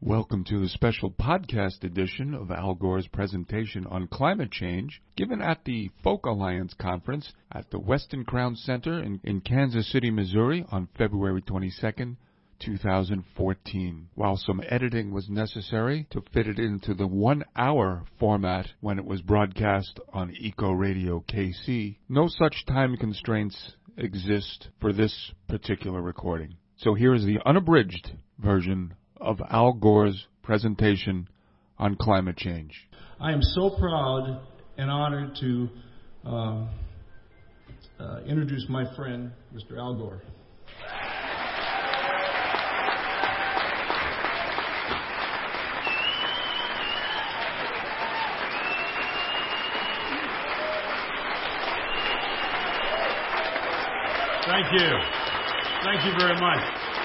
Welcome to the special podcast edition of Al Gore's presentation on climate change, given at the Folk Alliance Conference at the Westin Crown Center in Kansas City, Missouri on February 22nd, 2014. While some editing was necessary to fit it into the 1-hour format when it was broadcast on Eco Radio KC, no such time constraints exist for this particular recording. So here is the unabridged version of Al Gore's presentation on climate change. I am so proud and honored to introduce my friend, Mr. Al Gore. Thank you. Thank you very much.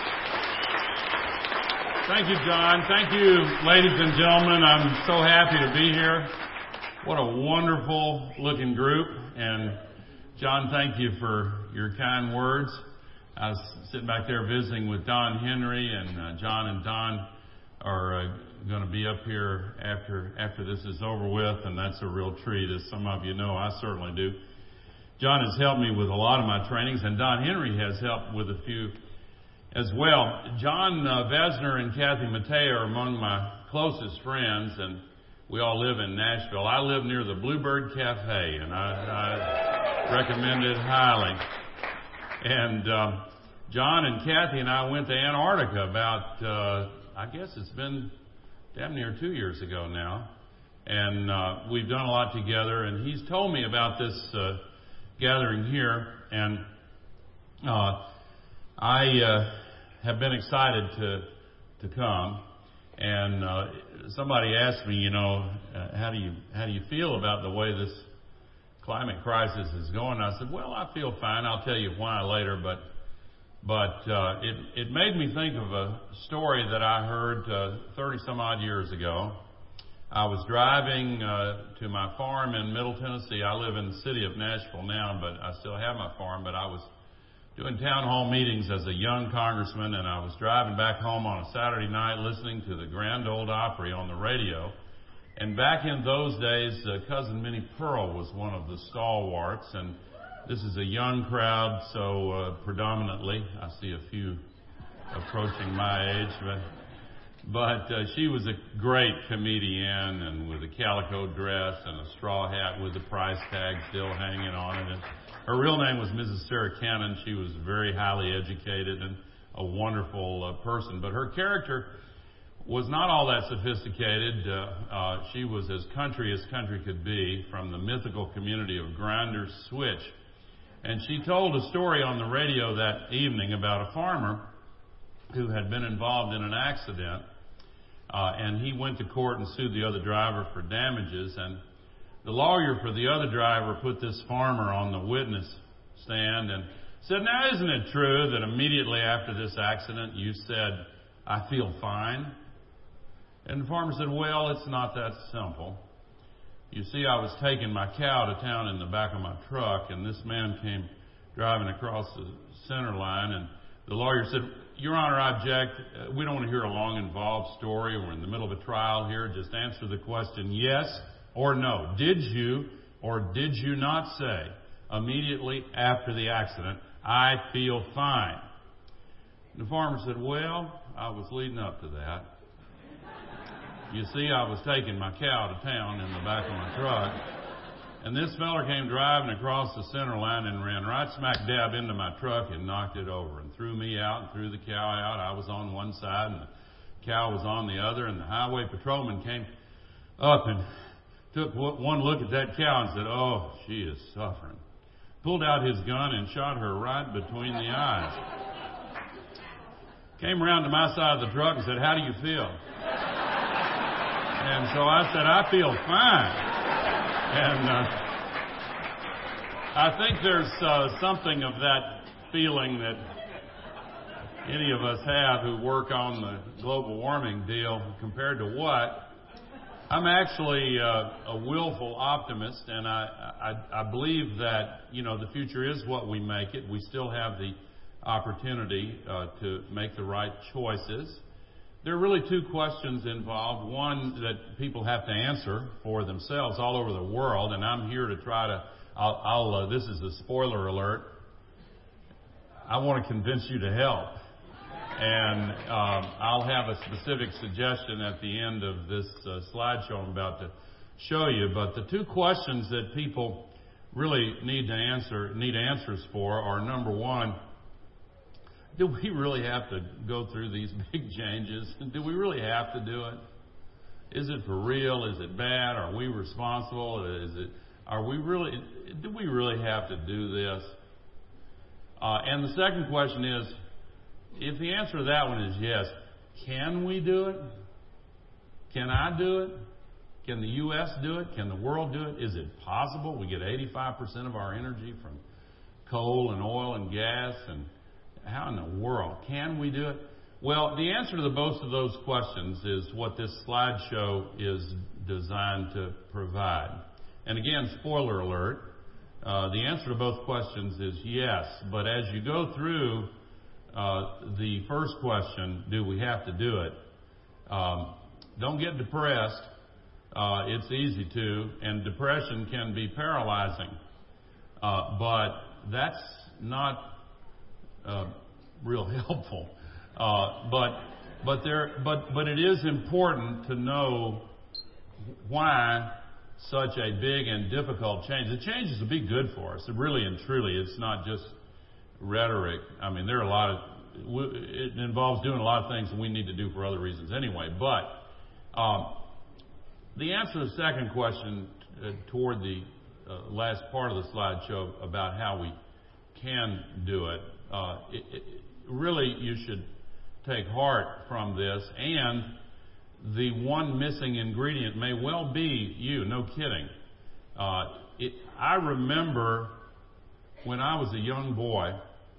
Thank you, John. Thank you, ladies and gentlemen. I'm so happy to be here. What a wonderful looking group. And John, thank you for your kind words. I was sitting back there visiting with Don Henry, and John and Don are going to be up here after this is over with, and that's a real treat. As some of you know, I certainly do. John has helped me with a lot of my trainings, and Don Henry has helped with a few as well. John Vesner and Kathy Mattea are among my closest friends, and we all live in Nashville. I live near the Bluebird Cafe, and I recommend it highly. And John and Kathy and I went to Antarctica about, I guess it's been damn near 2 years ago now, and we've done a lot together, and he's told me about this gathering here, and I have been excited to come. And somebody asked me, how do you feel about the way this climate crisis is going? I said, well, I feel fine. I'll tell you why later. But it made me think of a story that I heard 30 some odd years ago. I was driving to my farm in Middle Tennessee. I live in the city of Nashville now, but I still have my farm. But I was doing town hall meetings as a young congressman, and I was driving back home on a Saturday night listening to the Grand Ole Opry on the radio. And back in those days, Cousin Minnie Pearl was one of the stalwarts, and this is a young crowd, so predominantly, I see a few approaching my age, but she was a great comedian, and with a calico dress and a straw hat with the price tag still hanging on it. And her real name was Mrs. Sarah Cannon. She was very highly educated and a wonderful person, but her character was not all that sophisticated. She was as country could be, from the mythical community of Grinders Switch. And she told a story on the radio that evening about a farmer who had been involved in an accident, and he went to court and sued the other driver for damages. And the lawyer for the other driver put this farmer on the witness stand and said, now, isn't it true that immediately after this accident you said, I feel fine? And the farmer said, well, it's not that simple. You see, I was taking my cow to town in the back of my truck, and this man came driving across the center line, and the lawyer said, Your Honor, I object. We don't want to hear a long, involved story. We're in the middle of a trial here. Just answer the question, yes or no. Did you or did you not say immediately after the accident, I feel fine? And the farmer said, well, I was leading up to that. You see, I was taking my cow to town in the back of my truck, and this feller came driving across the center line and ran right smack dab into my truck and knocked it over and threw me out and threw the cow out. I was on one side and the cow was on the other, and the highway patrolman came up and took one look at that cow and said, oh, she is suffering. Pulled out his gun and shot her right between the eyes. Came around to my side of the truck and said, how do you feel? And so I said, I feel fine. And I think there's something of that feeling that any of us have who work on the global warming deal. Compared to what? I'm actually a willful optimist, and I believe that, the future is what we make it. We still have the opportunity to make the right choices. there are really two questions involved. One that people have to answer for themselves all over the world, and I'm here to try to, this is a spoiler alert. I want to convince you to help. And I'll have a specific suggestion at the end of this slideshow I'm about to show you. But the two questions that people really need answers for are, number one, do we really have to go through these big changes? Do we really have to do it? Is it for real? Is it bad? Are we responsible? Do we really have to do this? And the second question is, if the answer to that one is yes, can we do it? Can I do it? Can the U.S. do it? Can the world do it? Is it possible? We get 85% of our energy from coal and oil and gas, and how in the world can we do it? Well, the answer to both of those questions is what this slideshow is designed to provide. And again, spoiler alert, the answer to both questions is yes. But as you go through the first question, do we have to do it? Don't get depressed. It's easy to, and depression can be paralyzing. But that's not real helpful. But it is important to know why such a big and difficult change. The changes will be good for us. Really and truly, it's not just rhetoric. I mean, there are it involves doing a lot of things that we need to do for other reasons anyway. But the answer to the second question toward the last part of the slideshow about how we can do it, really you should take heart from this. And the one missing ingredient may well be you, no kidding. I remember when I was a young boy,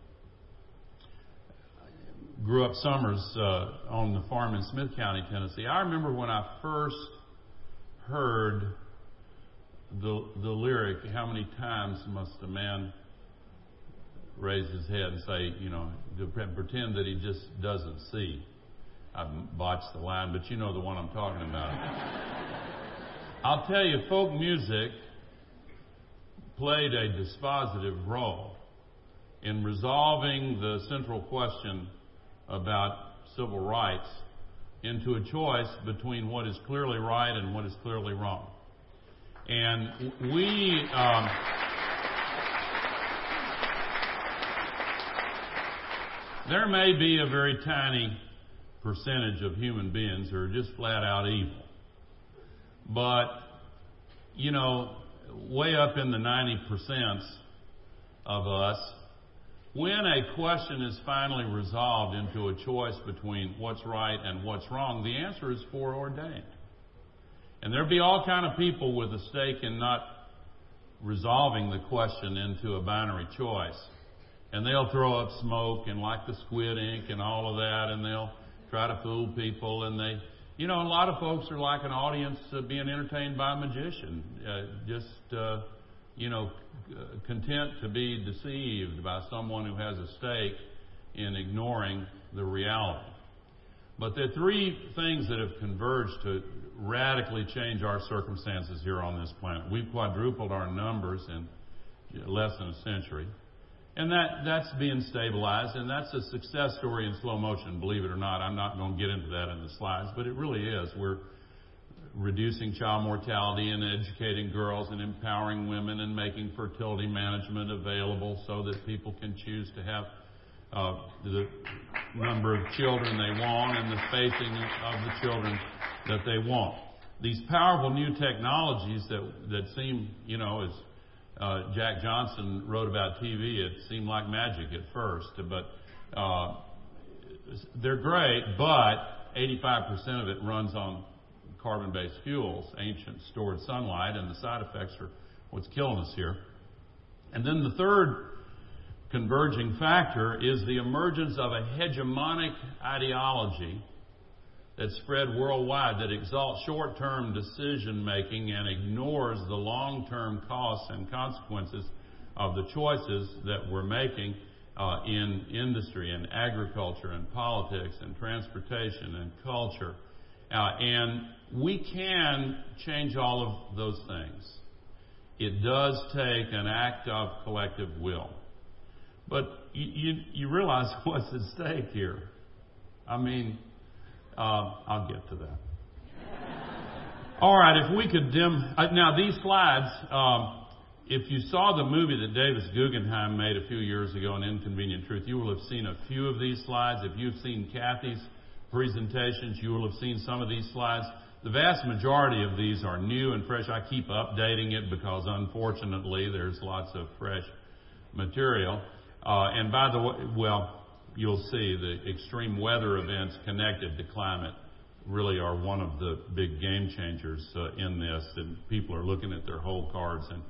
grew up summers on the farm in Smith County, Tennessee. I remember when I first heard the lyric, how many times must a man raise his head and say, to pretend that he just doesn't see. I botched the line, but you know the one I'm talking about. I'll tell you, folk music played a dispositive role in resolving the central question about civil rights into a choice between what is clearly right and what is clearly wrong. And there may be a very tiny percentage of human beings who are just flat out evil. But, way up in the 90% of us, when a question is finally resolved into a choice between what's right and what's wrong, the answer is foreordained. And there'll be all kind of people with a stake in not resolving the question into a binary choice. And they'll throw up smoke and like the Squid Ink and all of that, and they'll try to fool people. And a lot of folks are like an audience being entertained by a magician, content to be deceived by someone who has a stake in ignoring the reality. But there are three things that have converged to radically change our circumstances here on this planet. We've quadrupled our numbers in less than a century. And that's being stabilized, and that's a success story in slow motion, believe it or not. I'm not going to get into that in the slides, but it really is. We're reducing child mortality and educating girls and empowering women and making fertility management available so that people can choose to have the number of children they want and the spacing of the children that they want. These powerful new technologies that seem, as Jack Johnson wrote about TV, it seemed like magic at first, but they're great, but 85% of it runs on carbon-based fuels, ancient stored sunlight, and the side effects are what's killing us here. And then the third converging factor is the emergence of a hegemonic ideology that's spread worldwide that exalts short-term decision-making and ignores the long-term costs and consequences of the choices that we're making. in industry and agriculture and politics and transportation and culture. And we can change all of those things. It does take an act of collective will. But you realize what's at stake here. I mean, I'll get to that. All right, if we could now these slides, if you saw the movie that Davis Guggenheim made a few years ago, An Inconvenient Truth, you will have seen a few of these slides. If you've seen Kathy's presentations, you will have seen some of these slides. The vast majority of these are new and fresh. I keep updating it because, unfortunately, there's lots of fresh material. And by the way, well, you'll see the extreme weather events connected to climate really are one of the big game changers in this. And people are looking at their whole cards and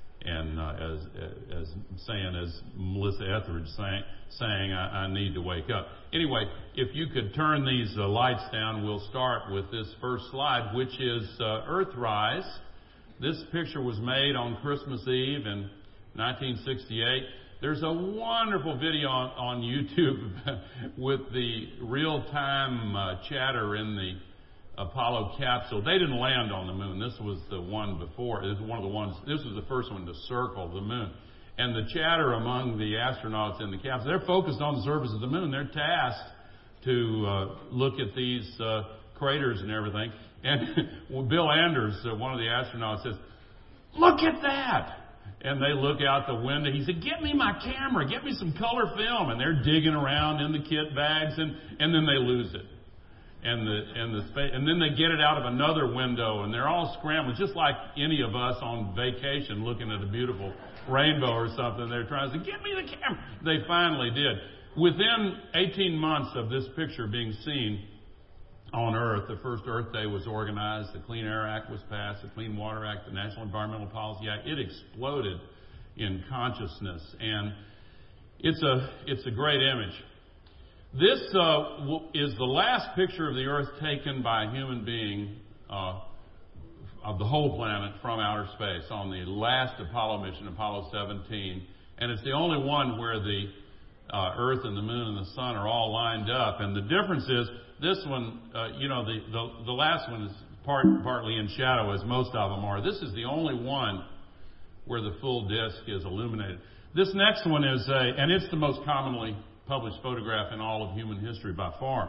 as Melissa Etheridge saying, I need to wake up. Anyway, if you could turn these lights down, we'll start with this first slide, which is Earthrise. This picture was made on Christmas Eve in 1968. There's a wonderful video on YouTube with the real-time chatter in the Apollo capsule. They didn't land on the moon. This was the one before. This was one of the ones. This was the first one to circle the moon. And the chatter among the astronauts in the capsule, they're focused on the surface of the moon. They're tasked to look at these craters and everything. And Bill Anders, one of the astronauts, says, "Look at that!" And they look out the window. He said, "Get me my camera. Get me some color film." And they're digging around in the kit bags, and then they lose it. And then they get it out of another window, and they're all scrambling, just like any of us on vacation looking at a beautiful rainbow or something. They're trying to say, "Get me the camera." They finally did. Within 18 months of this picture being seen on Earth, the first Earth Day was organized, the Clean Air Act was passed, the Clean Water Act, the National Environmental Policy Act. It exploded in consciousness, and it's a great image. This is the last picture of the Earth taken by a human being of the whole planet from outer space on the last Apollo mission, Apollo 17. And it's the only one where the Earth and the Moon and the Sun are all lined up. And the difference is this one, the last one is partly in shadow, as most of them are. This is the only one where the full disk is illuminated. This next one is and it's the most commonly published photograph in all of human history by far.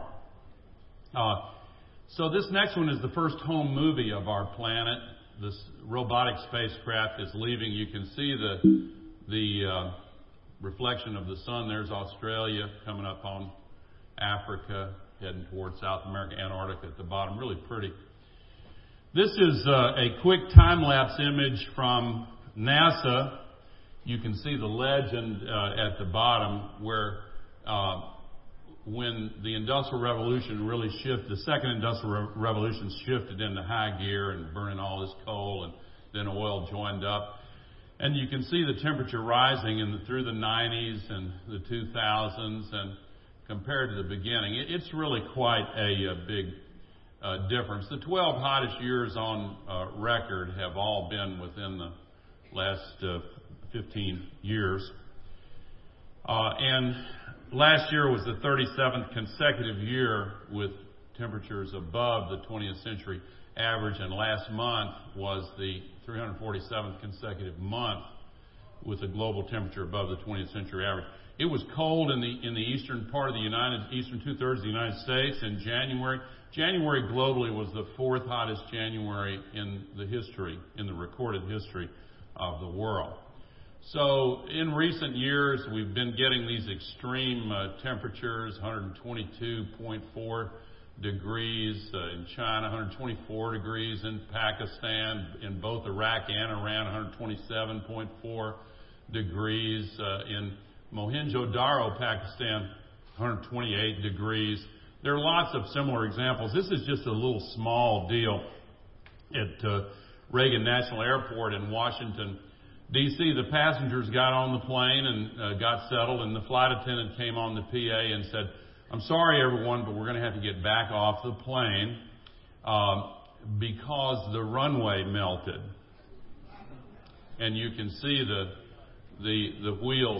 So this next one is the first home movie of our planet. This robotic spacecraft is leaving. You can see the reflection of the sun. There's Australia coming up on Africa, heading towards South America, Antarctica at the bottom. Really pretty. This is a quick time-lapse image from NASA. You can see the legend at the bottom where when the Industrial Revolution really shifted, the second Industrial Revolution shifted into high gear and burning all this coal, and then oil joined up. And you can see the temperature rising through the 90s and the 2000s, and compared to the beginning, it's really quite a big difference. The 12 hottest years on record have all been within the last 15 years. And last year was the 37th consecutive year with temperatures above the 20th century average, and last month was the 347th consecutive month with a global temperature above the 20th century average. It was cold in the eastern part of the eastern two-thirds of the United States in January. January globally was the fourth hottest January in the recorded history of the world. So in recent years, we've been getting these extreme temperatures, 122.4 degrees in China, 124 degrees in Pakistan, in both Iraq and Iran, 127.4 degrees in Mohenjo-Daro, Pakistan, 128 degrees. There are lots of similar examples. This is just a little small deal at Reagan National Airport in Washington, D.C. The passengers got on the plane and got settled, and the flight attendant came on the PA and said, "I'm sorry, everyone, but we're going to have to get back off the plane because the runway melted." And you can see the wheels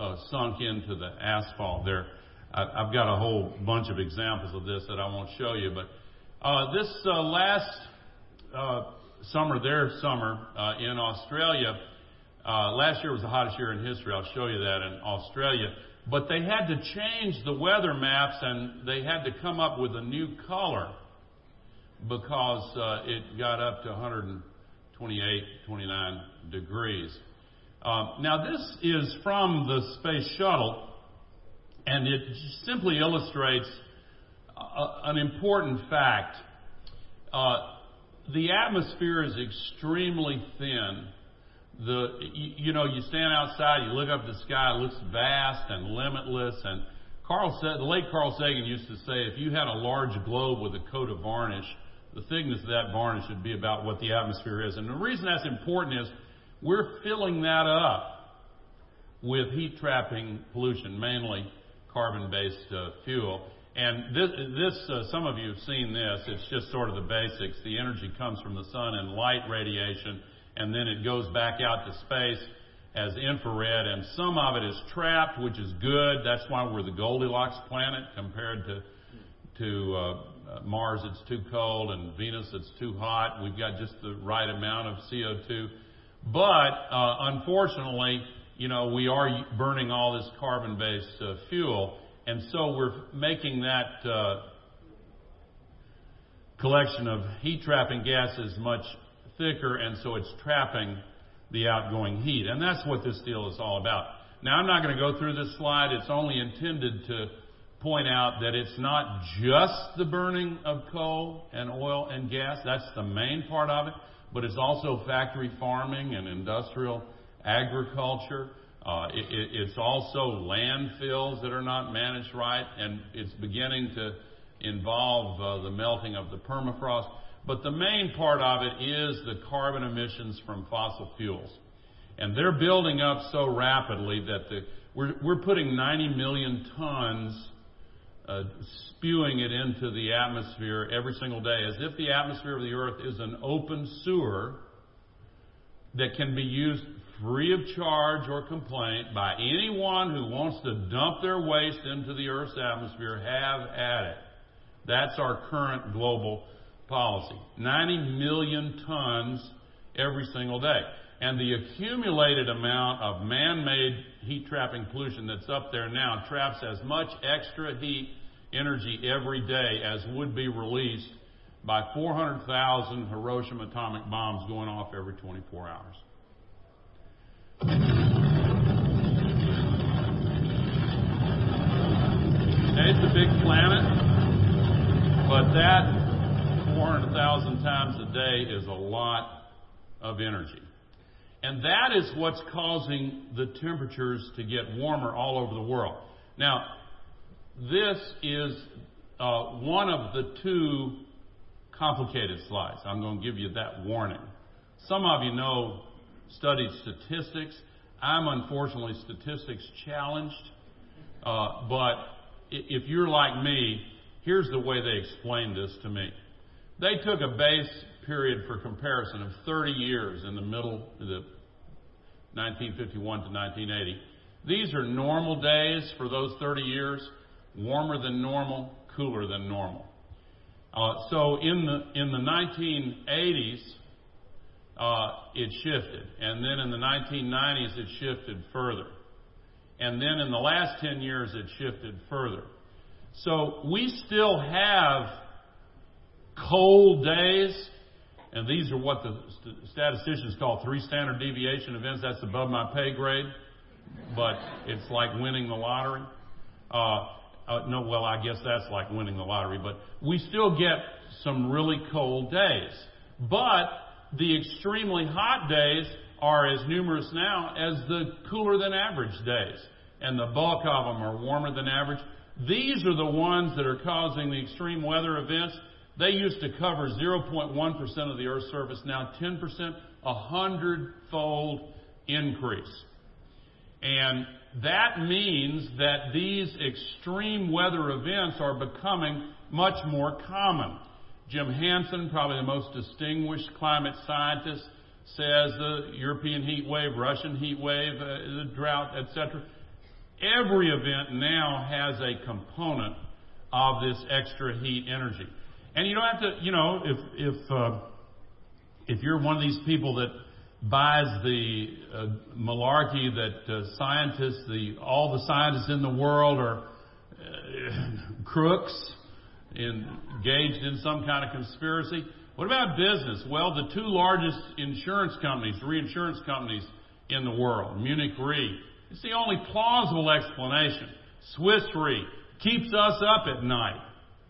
sunk into the asphalt there. I've got a whole bunch of examples of this that I won't show you, but this last summer in Australia, last year was the hottest year in history. I'll show you that in Australia. But they had to change the weather maps, and they had to come up with a new color because it got up to 128, 29 degrees. Now, this is from the space shuttle, and it simply illustrates an important fact. The atmosphere is extremely thin. You stand outside, you look up at the sky, it looks vast and limitless. And the late Carl Sagan used to say, if you had a large globe with a coat of varnish, the thickness of that varnish would be about what the atmosphere is. And the reason that's important is we're filling that up with heat-trapping pollution, mainly carbon-based fuel. And this some of you have seen this. It's just sort of the basics. The energy comes from the sun and light radiation, and then it goes back out to space as infrared, and some of it is trapped, which is good. That's why we're the Goldilocks planet compared to Mars. It's too cold, and Venus, it's too hot. We've got just the right amount of CO2. But unfortunately, we are burning all this carbon-based fuel, and so we're making that collection of heat-trapping gases much thicker, and so it's trapping the outgoing heat. And that's what this deal is all about. Now, I'm not going to go through this slide. It's only intended to point out that it's not just the burning of coal and oil and gas. That's the main part of it. But it's also factory farming and industrial agriculture. It's also landfills that are not managed right, and it's beginning to involve the melting of the permafrost. But the main part of it is the carbon emissions from fossil fuels. And they're building up so rapidly that we're putting 90 million tons, spewing it into the atmosphere every single day, as if the atmosphere of the Earth is an open sewer that can be used free of charge or complaint by anyone who wants to dump their waste into the Earth's atmosphere. Have at it. That's our current global policy. 90 million tons every single day. And the accumulated amount of man-made heat-trapping pollution that's up there now traps as much extra heat energy every day as would be released by 400,000 Hiroshima atomic bombs going off every 24 hours. It's a big planet, but that 400,000 times a day is a lot of energy. And that is what's causing the temperatures to get warmer all over the world. Now, this is one of the two complicated slides. I'm going to give you that warning. Some of you know studied statistics. I'm unfortunately statistics challenged. But if you're like me, here's the way they explained this to me. They took a base period for comparison of 30 years in the middle of the 1951 to 1980. These are normal days for those 30 years, warmer than normal, cooler than normal. So in the 1980s, it shifted. And then in the 1990s, it shifted further. And then in the last 10 years, it shifted further. So we still have cold days, and these are what the statisticians call 3 standard deviation events. That's above my pay grade, but it's like winning the lottery. I guess that's like winning the lottery, but we still get some really cold days. But the extremely hot days are as numerous now as the cooler than average days, and the bulk of them are warmer than average. These are the ones that are causing the extreme weather events. They used to cover 0.1% of the Earth's surface. Now 10%, 100-fold increase. And that means that these extreme weather events are becoming much more common. Jim Hansen, probably the most distinguished climate scientist, says the European heat wave, Russian heat wave, the drought, etc., Every event now has a component of this extra heat energy. And you don't have to, if you're one of these people that buys the malarkey that all the scientists in the world are crooks engaged in some kind of conspiracy. What about business? Well, the two largest insurance companies, reinsurance companies in the world, Munich Re, it's the only plausible explanation. Swiss Re keeps us up at night.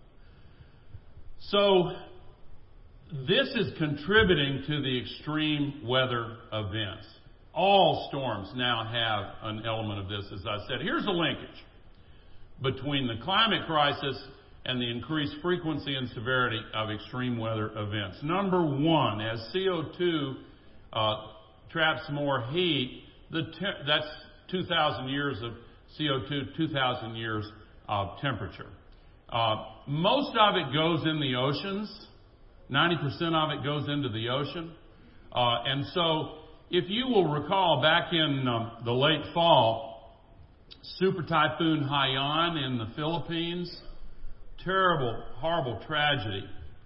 So this is contributing to the extreme weather events. All storms now have an element of this, as I said. Here's a linkage between the climate crisis and the increased frequency and severity of extreme weather events. Number one, as CO2 traps more heat, that's 2,000 years of CO2, 2,000 years of temperature. Most of it goes in the oceans. 90% of it goes into the ocean. And so, if you will recall, back in the late fall, Super Typhoon Haiyan in the Philippines, terrible, horrible tragedy.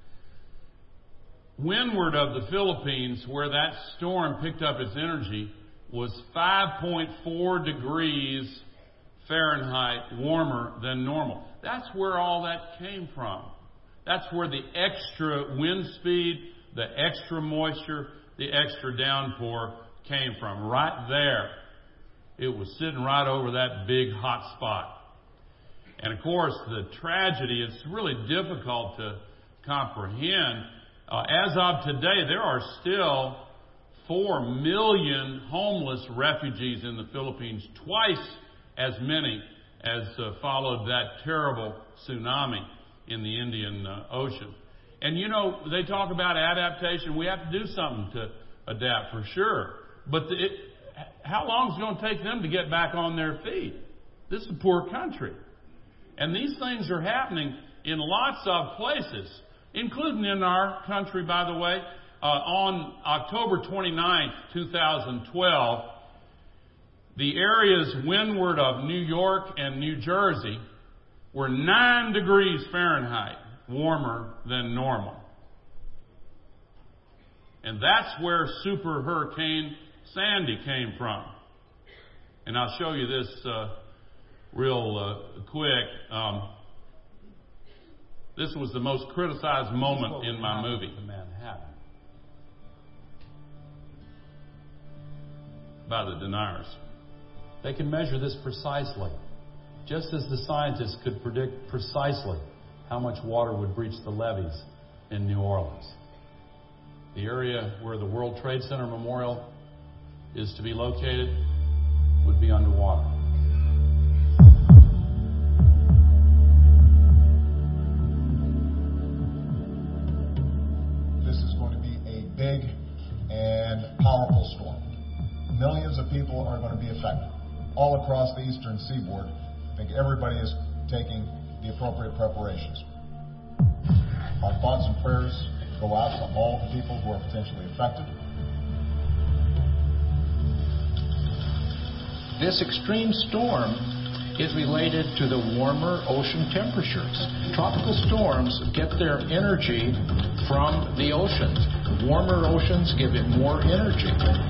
Windward of the Philippines, where that storm picked up its energy, was 5.4 degrees Fahrenheit warmer than normal. That's where all that came from. That's where the extra wind speed, the extra moisture, the extra downpour came from. Right there. It was sitting right over that big hot spot. And of course, the tragedy, it's really difficult to comprehend. As of today, there are still 4 million homeless refugees in the Philippines, twice as many as followed that terrible tsunami in the Indian Ocean. And you know, they talk about adaptation. We have to do something to adapt for sure. But how long is it going to take them to get back on their feet? This is a poor country. And these things are happening in lots of places, including in our country, by the way. On October 29th, 2012, the areas windward of New York and New Jersey were 9 degrees Fahrenheit warmer than normal. And that's where Super Hurricane Sandy came from. And I'll show you this real quick. This was the most criticized moment in my movie. Manhattan. By the deniers. They can measure this precisely, just as the scientists could predict precisely how much water would breach the levees in New Orleans. The area where the World Trade Center Memorial is to be located would be underwater. This is going to be a big and powerful storm. Millions of people are going to be affected all across the eastern seaboard. I think everybody is taking the appropriate preparations. Our thoughts and prayers go out to all the people who are potentially affected. This extreme storm is related to the warmer ocean temperatures. Tropical storms get their energy from the oceans. Warmer oceans give it more energy.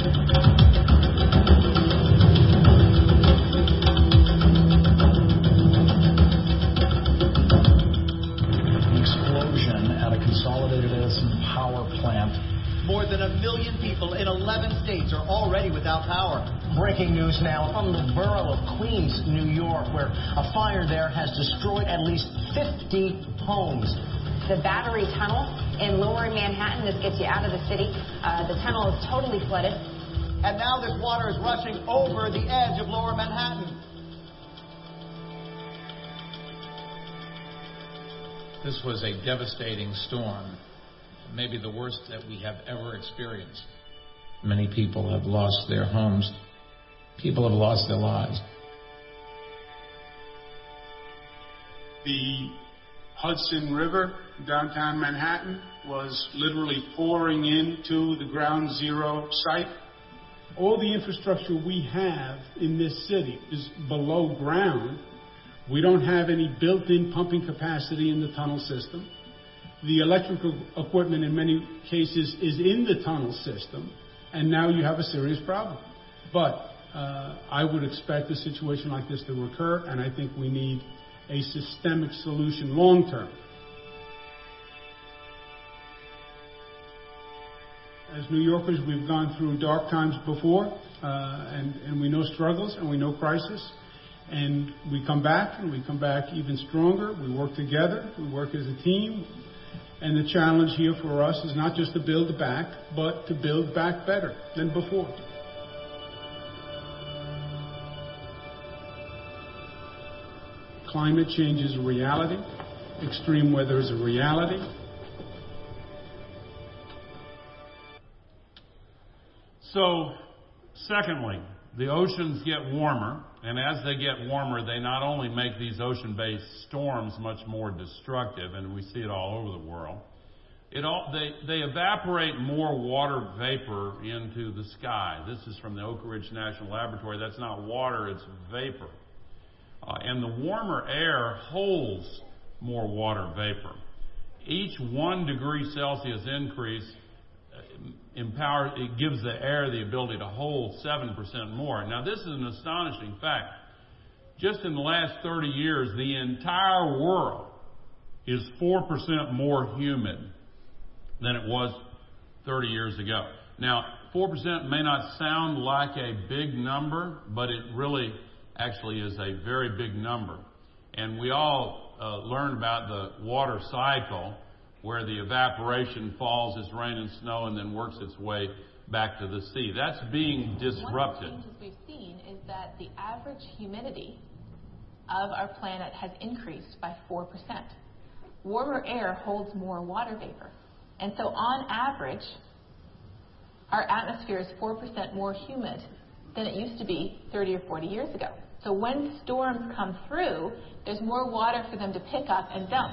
Explosion at a Consolidated Edison power plant. More than 1 million people in 11 states are already without power. Breaking news now from the borough of Queens, New York, where a fire there has destroyed at least 50 homes. The Battery Tunnel in Lower Manhattan, this gets you out of the city. The tunnel is totally flooded. And now this water is rushing over the edge of Lower Manhattan. This was a devastating storm, maybe the worst that we have ever experienced. Many people have lost their homes. People have lost their lives. The Hudson River, downtown Manhattan, was literally pouring into the ground zero site. all the infrastructure we have in this city is below ground. We don't have any built-in pumping capacity in the tunnel system. The electrical equipment in many cases is in the tunnel system, and now you have a serious problem. But I would expect a situation like this to recur, and I think we need a systemic solution long term. As New Yorkers, we've gone through dark times before, and we know struggles and we know crisis. And we come back, and we come back even stronger. We work together. We work as a team. And the challenge here for us is not just to build back, but to build back better than before. Climate change is a reality. Extreme weather is a reality. So, secondly, the oceans get warmer, and as they get warmer, they not only make these ocean-based storms much more destructive, and we see it all over the world, they evaporate more water vapor into the sky. This is from the Oak Ridge National Laboratory. That's not water, it's vapor. And the warmer air holds more water vapor. Each 1 degree Celsius increase it gives the air the ability to hold 7% more. Now, this is an astonishing fact. Just in the last 30 years, the entire world is 4% more humid than it was 30 years ago. Now, 4% may not sound like a big number, but it really actually is a very big number. And we all learned about the water cycle, where the evaporation falls as rain and snow and then works its way back to the sea. That's being disrupted. One of the changes we've seen is that the average humidity of our planet has increased by 4%. Warmer air holds more water vapor. And so on average, our atmosphere is 4% more humid than it used to be 30 or 40 years ago. So when storms come through, there's more water for them to pick up and dump.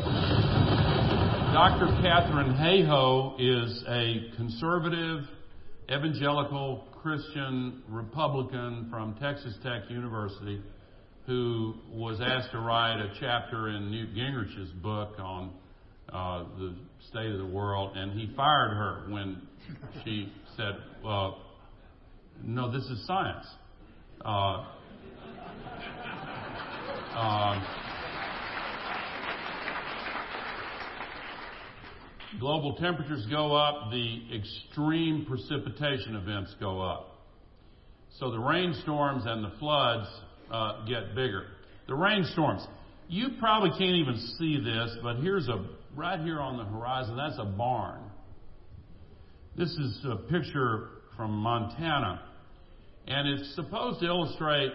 Dr. Katharine Hayhoe is a conservative, evangelical, Christian, Republican from Texas Tech University who was asked to write a chapter in Newt Gingrich's book on the state of the world, and he fired her when she said, no, this is science. Global temperatures go up, the extreme precipitation events go up. So the rainstorms and the floods get bigger. The rainstorms, you probably can't even see this, but right here on the horizon, that's a barn. This is a picture from Montana, and it's supposed to illustrate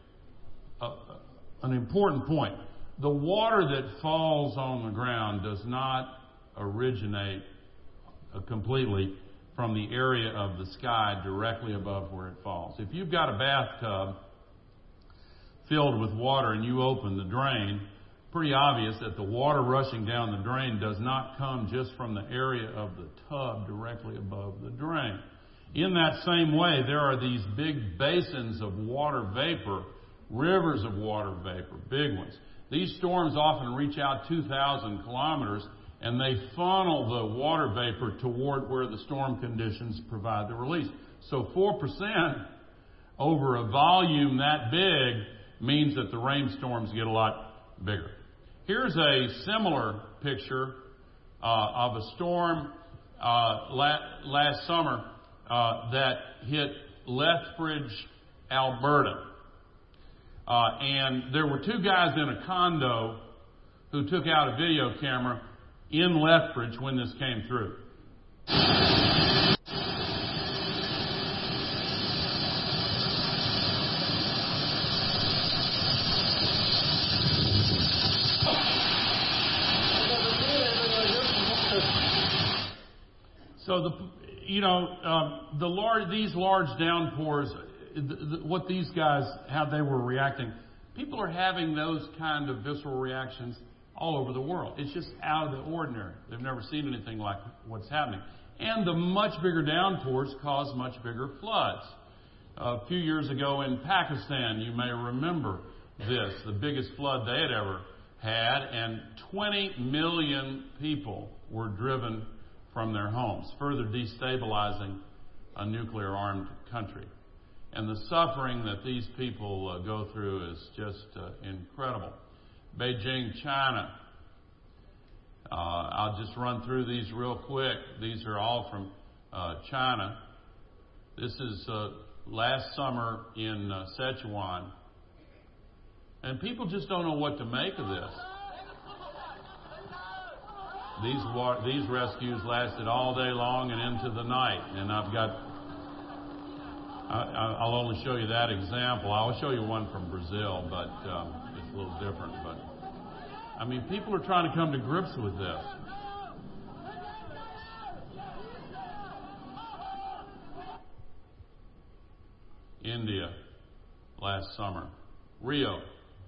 an important point. The water that falls on the ground does not originate completely from the area of the sky directly above where it falls. If you've got a bathtub filled with water and you open the drain, pretty obvious that the water rushing down the drain does not come just from the area of the tub directly above the drain. In that same way, there are these big basins of water vapor, rivers of water vapor, big ones. These storms often reach out 2,000 kilometers, and they funnel the water vapor toward where the storm conditions provide the release. So 4% over a volume that big means that the rainstorms get a lot bigger. Here's a similar picture of a storm last summer that hit Lethbridge, Alberta. And there were two guys in a condo who took out a video camera in Lethbridge when this came through. So these large downpours, what these guys, how they were reacting, people are having those kind of visceral reactions all over the world. It's just out of the ordinary. They've never seen anything like what's happening. And the much bigger downpours cause much bigger floods. A few years ago in Pakistan, you may remember this, the biggest flood they had ever had, and 20 million people were driven from their homes, further destabilizing a nuclear-armed country. And the suffering that these people go through is just incredible. Beijing, China. I'll just run through these real quick. These are all from China. This is last summer in Sichuan. And people just don't know what to make of this. These rescues lasted all day long and into the night. And I'll only show you that example. I'll show you one from Brazil, but it's a little different. But I mean, people are trying to come to grips with this. India, last summer. Rio.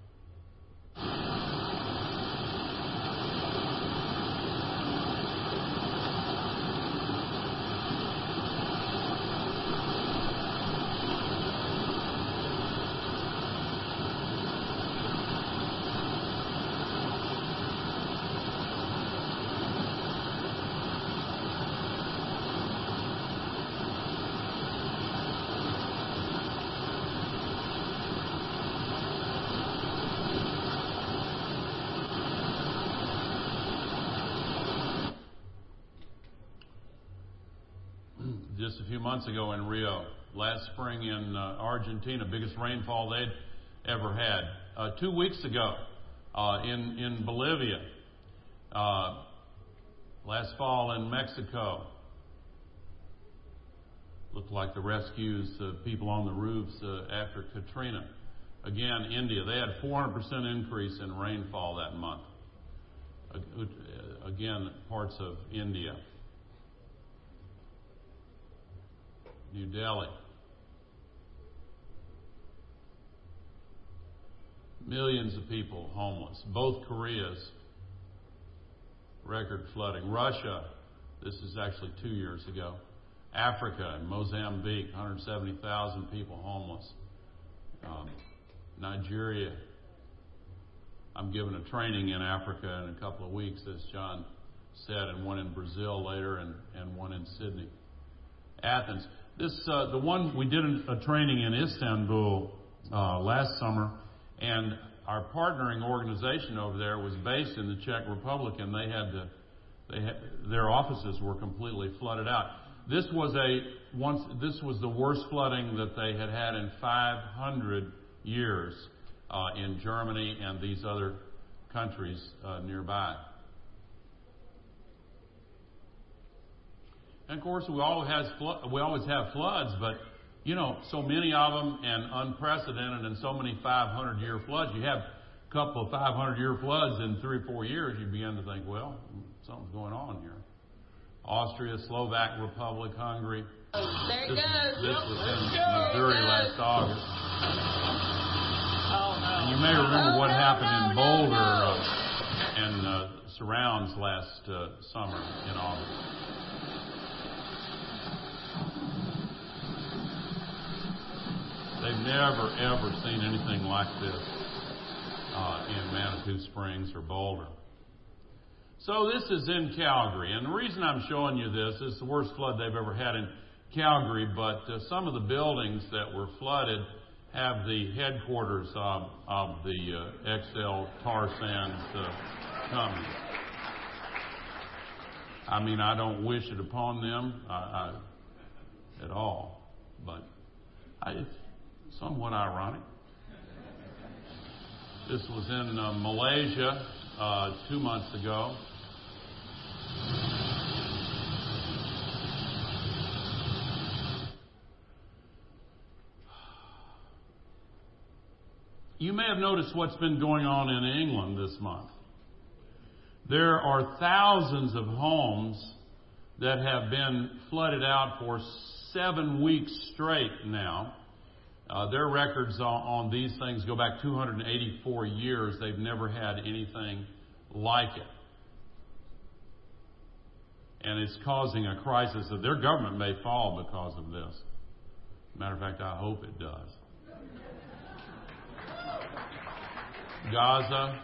Just a few months ago in Rio, last spring in Argentina, biggest rainfall they'd ever had. 2 weeks ago in Bolivia, last fall in Mexico, looked like the rescues, people on the roofs after Katrina. Again, India, they had a 400% increase in rainfall that month. Again, parts of India. New Delhi. Millions of people homeless. Both Koreas, record flooding. Russia, this is actually 2 years ago. Africa and Mozambique, 170,000 people homeless. Nigeria, I'm giving a training in Africa in a couple of weeks, as John said, and one in Brazil later and one in Sydney. Athens. The one we did a training in Istanbul last summer, and our partnering organization over there was based in the Czech Republic, and their offices were completely flooded out. This was the worst flooding that they had had in 500 years in Germany and these other countries nearby. And of course, we always have floods, but so many of them and unprecedented, and so many 500-year floods. You have a couple of 500-year floods in 3 or 4 years, you begin to think, well, something's going on here. Austria, Slovak Republic, Hungary. There it goes. This was in Missouri last August. Oh, no. And you may remember what happened in Boulder and surrounds last summer in August. They've never, ever seen anything like this in Manitou Springs or Boulder. So this is in Calgary, and the reason I'm showing you this is the worst flood they've ever had in Calgary, but some of the buildings that were flooded have the headquarters of the XL Tar Sands company. I mean, I don't wish it upon them at all, but it's somewhat ironic. This was in Malaysia 2 months ago. You may have noticed what's been going on in England this month. There are thousands of homes that have been flooded out for 7 weeks straight now. Their records on these things go back 284 years. They've never had anything like it. And it's causing a crisis that their government may fall because of this. Matter of fact, I hope it does. Gaza.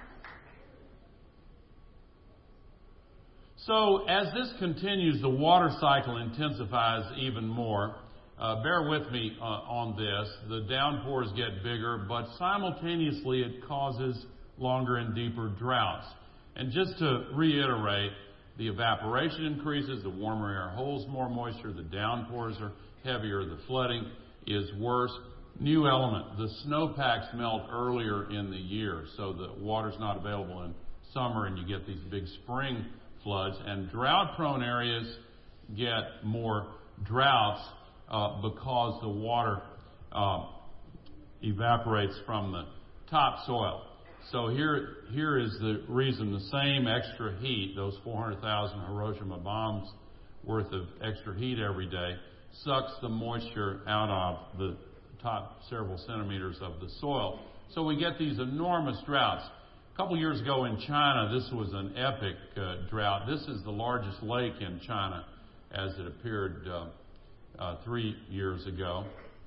So as this continues, the water cycle intensifies even more. Bear with me on this. The downpours get bigger, but simultaneously it causes longer and deeper droughts. And just to reiterate, the evaporation increases, the warmer air holds more moisture, the downpours are heavier, the flooding is worse. New element, the snowpacks melt earlier in the year, so the water's not available in summer and you get these big spring floods. And drought-prone areas get more droughts because the water evaporates from the topsoil. So here is the reason. The same extra heat, those 400,000 Hiroshima bombs worth of extra heat every day, sucks the moisture out of the top several centimeters of the soil. So we get these enormous droughts. A couple years ago in China, this was an epic drought. This is the largest lake in China as it appeared 3 years ago.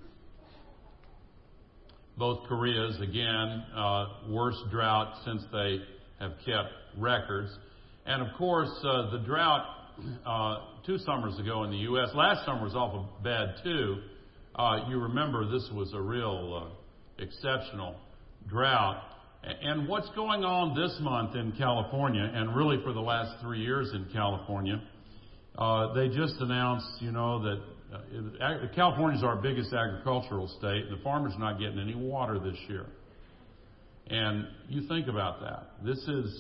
Both Koreas, again, worst drought since they have kept records. And of course, the drought 2 summers ago in the U.S., last summer was awful bad too. You remember this was a real exceptional drought. And what's going on this month in California, and really for the last 3 years in California, they just announced, that California is our biggest agricultural state, and the farmers are not getting any water this year. And you think about that. This is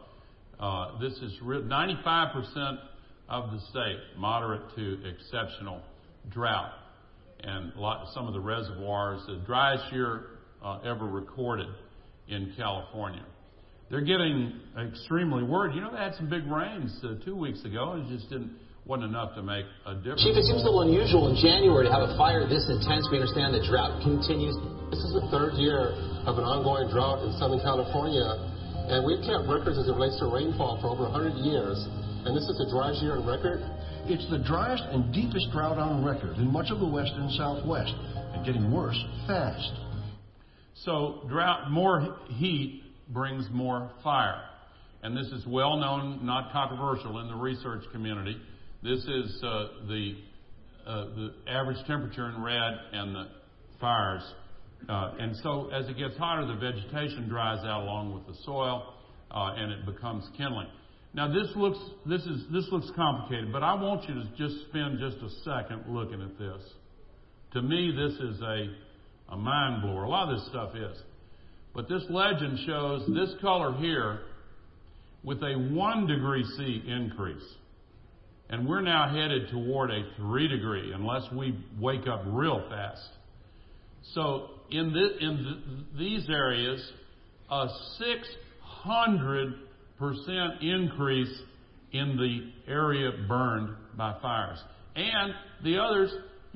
95% of the state, moderate to exceptional drought. And some of the reservoirs, the driest year ever recorded in California. They're getting extremely worried. They had some big rains 2 weeks ago, and it just wasn't enough to make a difference. Chief, it seems a little unusual in January to have a fire this intense. We understand the drought continues. This is the third year of an ongoing drought in Southern California, and we've kept records as it relates to rainfall for over 100 years, and this is the driest year on record. It's the driest and deepest drought on record in much of the west and southwest, and getting worse fast. So drought, more heat brings more fire. And this is well known, not controversial in the research community. This is the average temperature in red and the fires. And so as it gets hotter, the vegetation dries out along with the soil, and it becomes kindling. Now this looks complicated, but I want you to just spend just a second looking at this. To me, this is a mind blower. A lot of this stuff is. But this legend shows this color here with a 1 degree C increase. And we're now headed toward a 3 degree unless we wake up real fast. So in these areas, a 600% increase in the area burned by fires. And the others,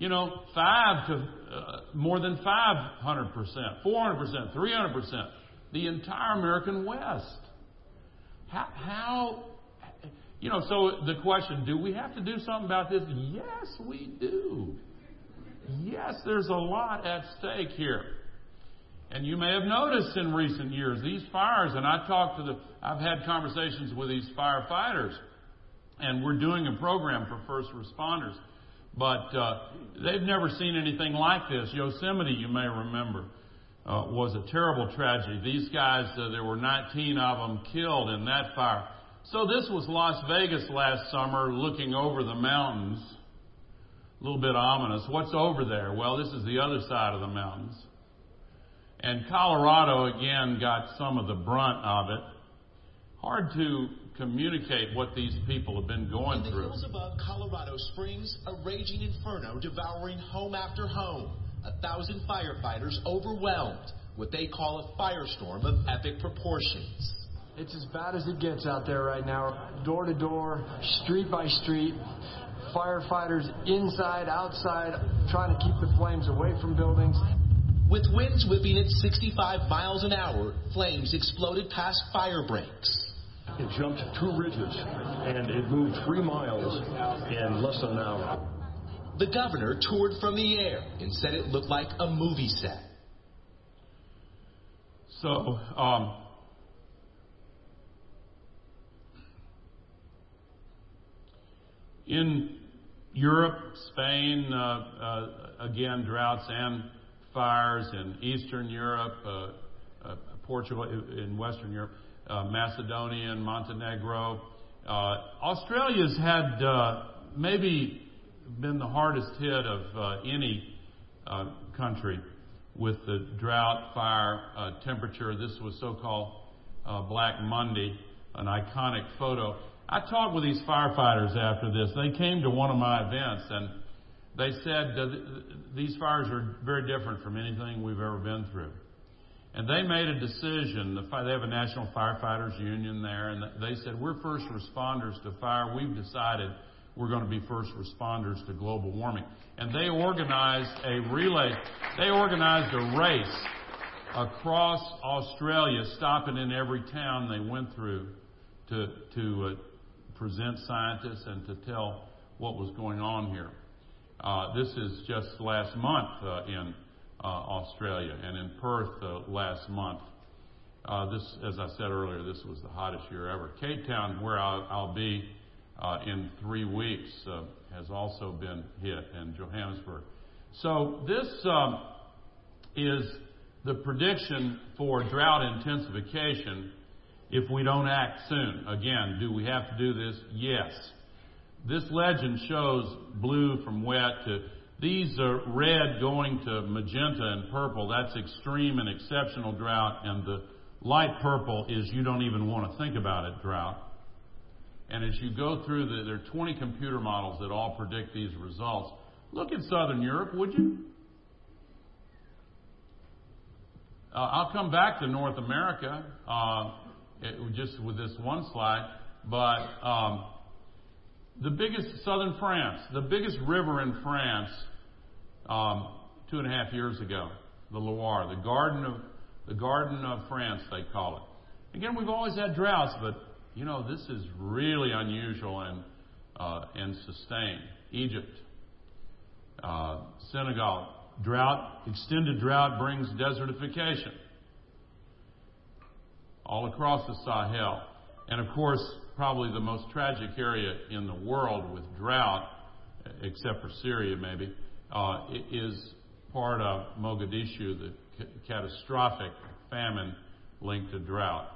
more than 500%, 400%, 300%. The entire American West. How so the question, do we have to do something about this? Yes, we do. Yes, there's a lot at stake here. And you may have noticed in recent years, these fires, and I've had conversations with these firefighters, and we're doing a program for first responders, but they've never seen anything like this. Yosemite, you may remember, was a terrible tragedy. These guys, there were 19 of them killed in that fire. So this was Las Vegas last summer, looking over the mountains. A little bit ominous. What's over there? Well, this is the other side of the mountains. And Colorado, again, got some of the brunt of it. Hard to communicate what these people have been going through. In the hills above Colorado Springs, a raging inferno devouring home after home. 1,000 firefighters overwhelmed. What they call a firestorm of epic proportions. It's as bad as it gets out there right now. Door to door, street by street. Firefighters inside, outside, trying to keep the flames away from buildings. With winds whipping at 65 miles an hour, flames exploded past fire breaks. It jumped 2 ridges, and it moved 3 miles in less than an hour. The governor toured from the air and said it looked like a movie set. So, in Europe, Spain, again, droughts and fires in Eastern Europe, Portugal, in Western Europe, Macedonia and Montenegro. Australia's had maybe been the hardest hit of any country with the drought, fire, temperature. This was so-called Black Monday, an iconic photo. I talked with these firefighters after this. They came to one of my events, and they said these fires are very different from anything we've ever been through. And they made a decision. They have a National Firefighters Union there, and they said, we're first responders to fire. We've decided we're going to be first responders to global warming. And they organized a relay. They organized a race across Australia, stopping in every town they went through to present scientists and to tell what was going on here. This is just last month in Australia, and in Perth last month. This, as I said earlier, this was the hottest year ever. Cape Town, where I'll be in 3 weeks, has also been hit, and Johannesburg. So this is the prediction for drought intensification if we don't act soon. Again, do we have to do this? Yes. This legend shows blue from wet to these are red going to magenta and purple. That's extreme and exceptional drought, and the light purple is you don't even want to think about it drought. And as you go through, there are 20 computer models that all predict these results. Look at Southern Europe, would you? I'll come back to North America just with this one slide, but the biggest, Southern France, the biggest river in France 2.5 years ago, the Loire, the Garden of France, they call it. Again, we've always had droughts, but you know, this is really unusual and sustained. Egypt, Senegal, extended drought brings desertification all across the Sahel. And of course, probably the most tragic area in the world with drought, except for Syria maybe, is part of Mogadishu, the catastrophic famine linked to drought.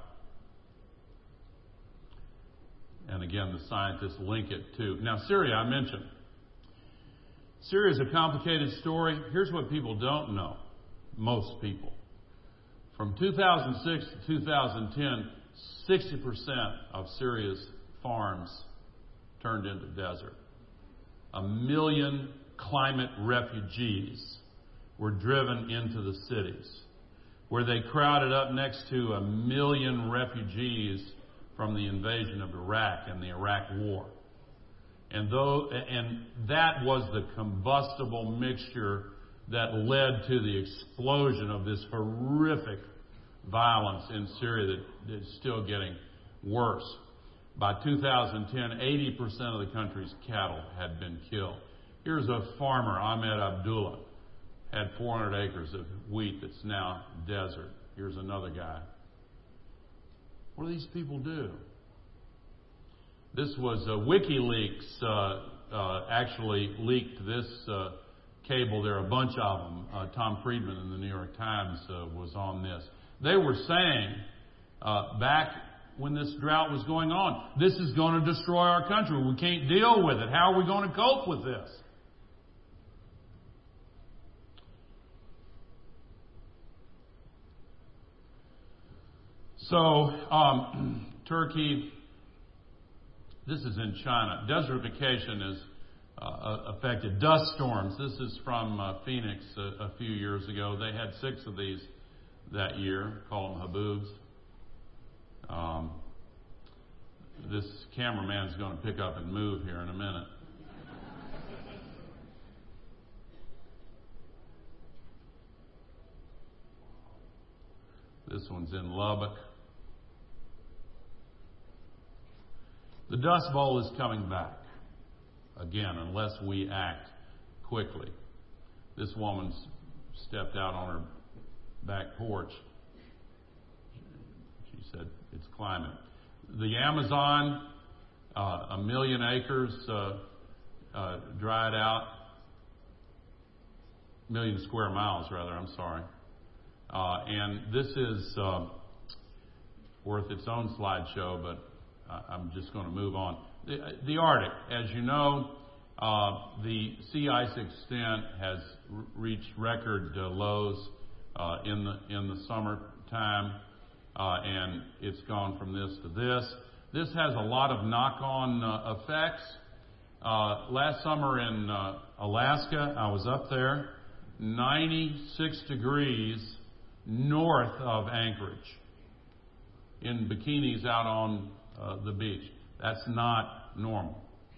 And again, the scientists link it to. Now, Syria, I mentioned. Syria is a complicated story. Here's what people don't know, most people. From 2006 to 2010, 60% of Syria's farms turned into desert. 1 million climate refugees were driven into the cities, where they crowded up next to 1 million refugees from the invasion of Iraq and the Iraq War. And that was the combustible mixture that led to the explosion of this horrific violence in Syria that is still getting worse. By 2010, 80% of the country's cattle had been killed. Here's a farmer, Ahmed Abdullah, had 400 acres of wheat that's now desert. Here's another guy. What do these people do? This was WikiLeaks actually leaked this cable. There are a bunch of them. Tom Friedman in the New York Times was on this. They were saying back when this drought was going on, this is going to destroy our country. We can't deal with it. How are we going to cope with this? So, Turkey, this is in China. Desertification is affected. Dust storms. This is from Phoenix a few years ago. They had 6 of these that year. Call them haboobs. This cameraman is going to pick up and move here in a minute. This one's in Lubbock. The Dust Bowl is coming back again unless we act quickly. This woman stepped out on her back porch. She said, it's climate. The Amazon, 1 million acres dried out. 1 million square miles, rather, I'm sorry. And this is worth its own slideshow, but I'm just going to move on. The Arctic, as you know, the sea ice extent has reached record lows in the summertime, and it's gone from this to this. This has a lot of knock-on effects. Last summer in Alaska, I was up there, 96 degrees north of Anchorage, in bikinis out on the beach. That's not normal.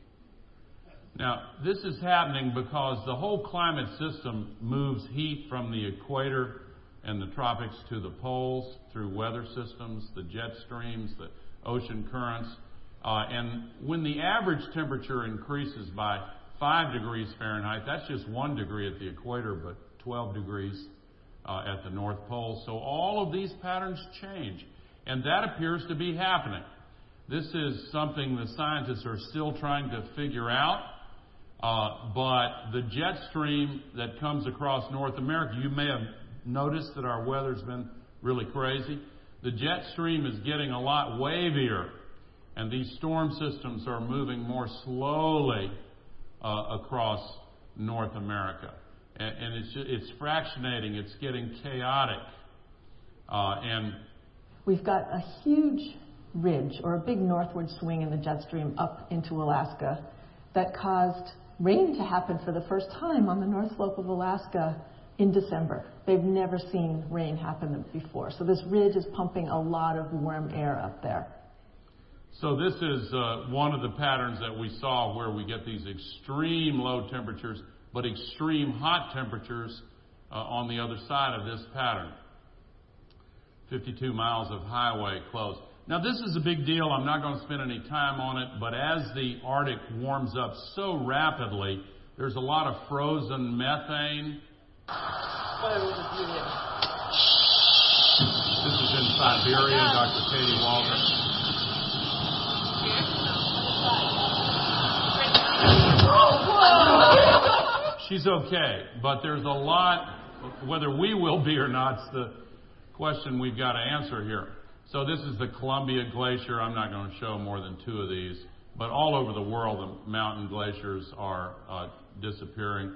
Now, this is happening because the whole climate system moves heat from the equator and the tropics to the poles through weather systems, the jet streams, the ocean currents. And when the average temperature increases by 5 degrees Fahrenheit, that's just 1 degree at the equator, but 12 degrees at the North Pole. So all of these patterns change, and that appears to be happening. This is something the scientists are still trying to figure out, but the jet stream that comes across North America, you may have noticed that our weather's been really crazy. The jet stream is getting a lot wavier, and these storm systems are moving more slowly across North America. And it's fractionating, it's getting chaotic. And we've got a huge ridge, or a big northward swing in the jet stream up into Alaska that caused rain to happen for the first time on the North Slope of Alaska in December. They've never seen rain happen before. So this ridge is pumping a lot of warm air up there. So this is one of the patterns that we saw where we get these extreme low temperatures, but extreme hot temperatures on the other side of this pattern. 52 miles of highway closed. Now, this is a big deal. I'm not going to spend any time on it, but as the Arctic warms up so rapidly, there's a lot of frozen methane. This is in Siberia, Dr. Katie Walker. She's okay, but there's a lot, whether we will be or not, is the question we've got to answer here. So this is the Columbia Glacier. I'm not going to show more than 2 of these, but all over the world, the mountain glaciers are disappearing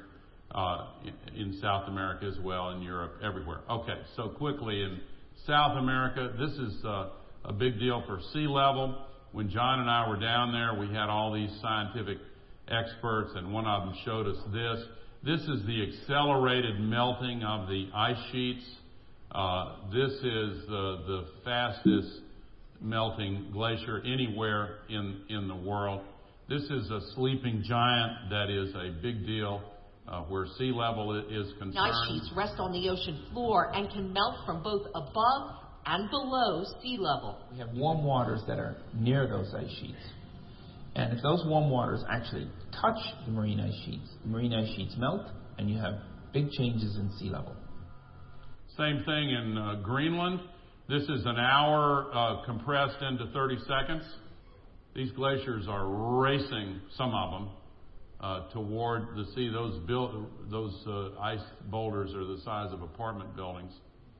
in South America as well, in Europe, everywhere. Okay, so quickly, in South America, this is a big deal for sea level. When John and I were down there, we had all these scientific experts, and one of them showed us this. This is the accelerated melting of the ice sheets. This is the fastest melting glacier anywhere in the world. This is a sleeping giant that is a big deal where sea level is concerned. Ice sheets rest on the ocean floor and can melt from both above and below sea level. We have warm waters that are near those ice sheets. And if those warm waters actually touch the marine ice sheets melt, and you have big changes in sea level. Same thing in Greenland. This is an hour compressed into 30 seconds. These glaciers are racing, some of them, toward the sea. Those ice boulders are the size of apartment buildings.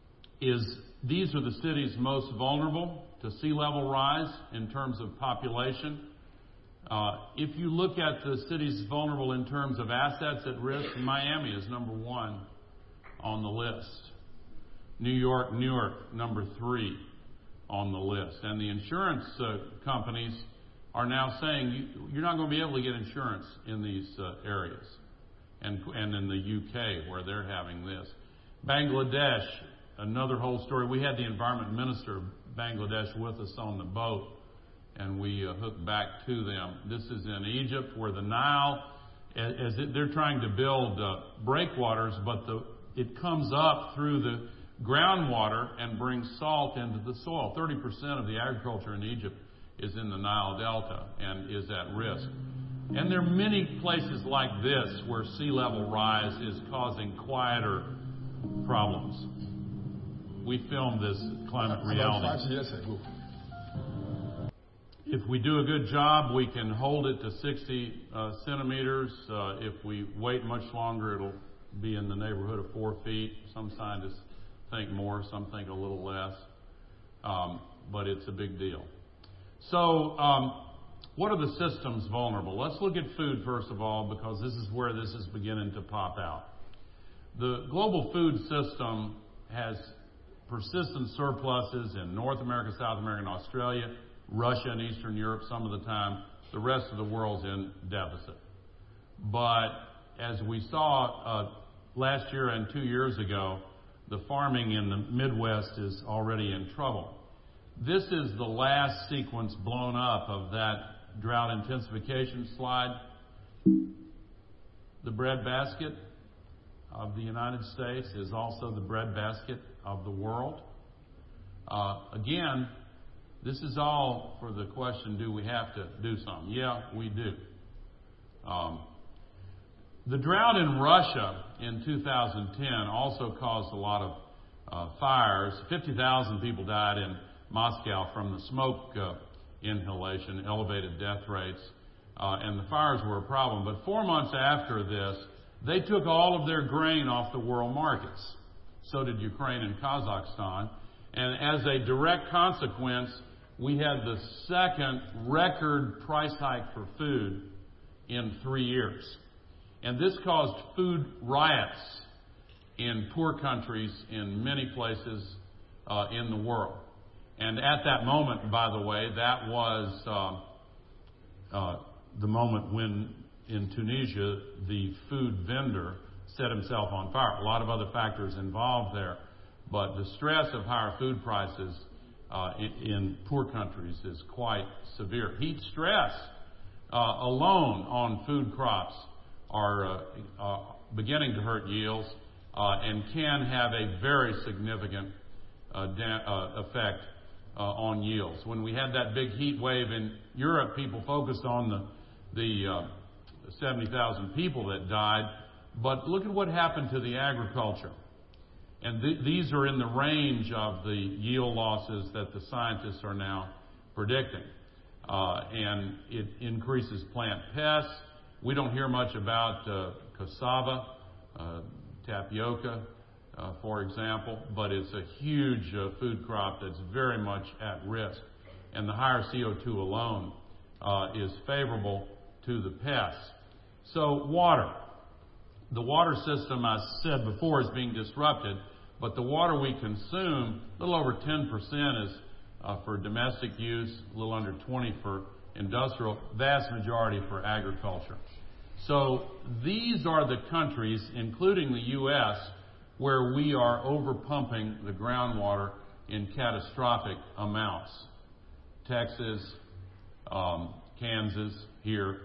These are the cities most vulnerable to sea level rise in terms of population. If you look at the cities vulnerable in terms of assets at risk, Miami is number 1 on the list. New York, Newark, number 3 on the list. And the insurance companies are now saying you're not going to be able to get insurance in these areas. And in the UK, where they're having this. Bangladesh, another whole story. We had the environment minister of Bangladesh with us on the boat, and we hooked back to them. This is in Egypt, where the Nile, they're trying to build breakwaters, but it comes up through the groundwater and brings salt into the soil. 30% of the agriculture in Egypt is in the Nile Delta and is at risk. And there are many places like this where sea level rise is causing quieter problems. We filmed this climate reality. If we do a good job, we can hold it to 60 centimeters. If we wait much longer, it'll be in the neighborhood of 4 feet. Some scientists think more, some think a little less. But it's a big deal. So, what are the systems vulnerable? Let's look at food first of all, because this is where this is beginning to pop out. The global food system has persistent surpluses in North America, South America, and Australia, Russia and Eastern Europe some of the time. The rest of the world's in deficit. But as we saw last year and 2 years ago, the farming in the Midwest is already in trouble. This is the last sequence blown up of that drought intensification slide. The breadbasket of the United States is also the breadbasket of the world. Again, this is all for the question, do we have to do something? Yeah, we do. The drought in Russia in 2010 also caused a lot of fires. 50,000 people died in Moscow from the smoke inhalation, elevated death rates, and the fires were a problem. But 4 months after this, they took all of their grain off the world markets. So did Ukraine and Kazakhstan. And as a direct consequence, we had the second record price hike for food in 3 years. And this caused food riots in poor countries in many places in the world. And at that moment, by the way, that was the moment when in Tunisia the food vendor set himself on fire. A lot of other factors involved there, but the stress of higher food prices in poor countries is quite severe. Heat stress alone on food crops are beginning to hurt yields and can have a very significant effect on yields. When we had that big heat wave in Europe, people focused on the 70,000 people that died, but look at what happened to the agriculture. And these are in the range of the yield losses that the scientists are now predicting. And it increases plant pests. We don't hear much about cassava, tapioca, for example, but it's a huge food crop that's very much at risk. And the higher CO2 alone is favorable to the pests. So water. The water system, I said before, is being disrupted, but the water we consume, a little over 10% is for domestic use, a little under 20% for industrial, vast majority for agriculture. So these are the countries, including the U.S., where we are overpumping the groundwater in catastrophic amounts. Texas, Kansas, here,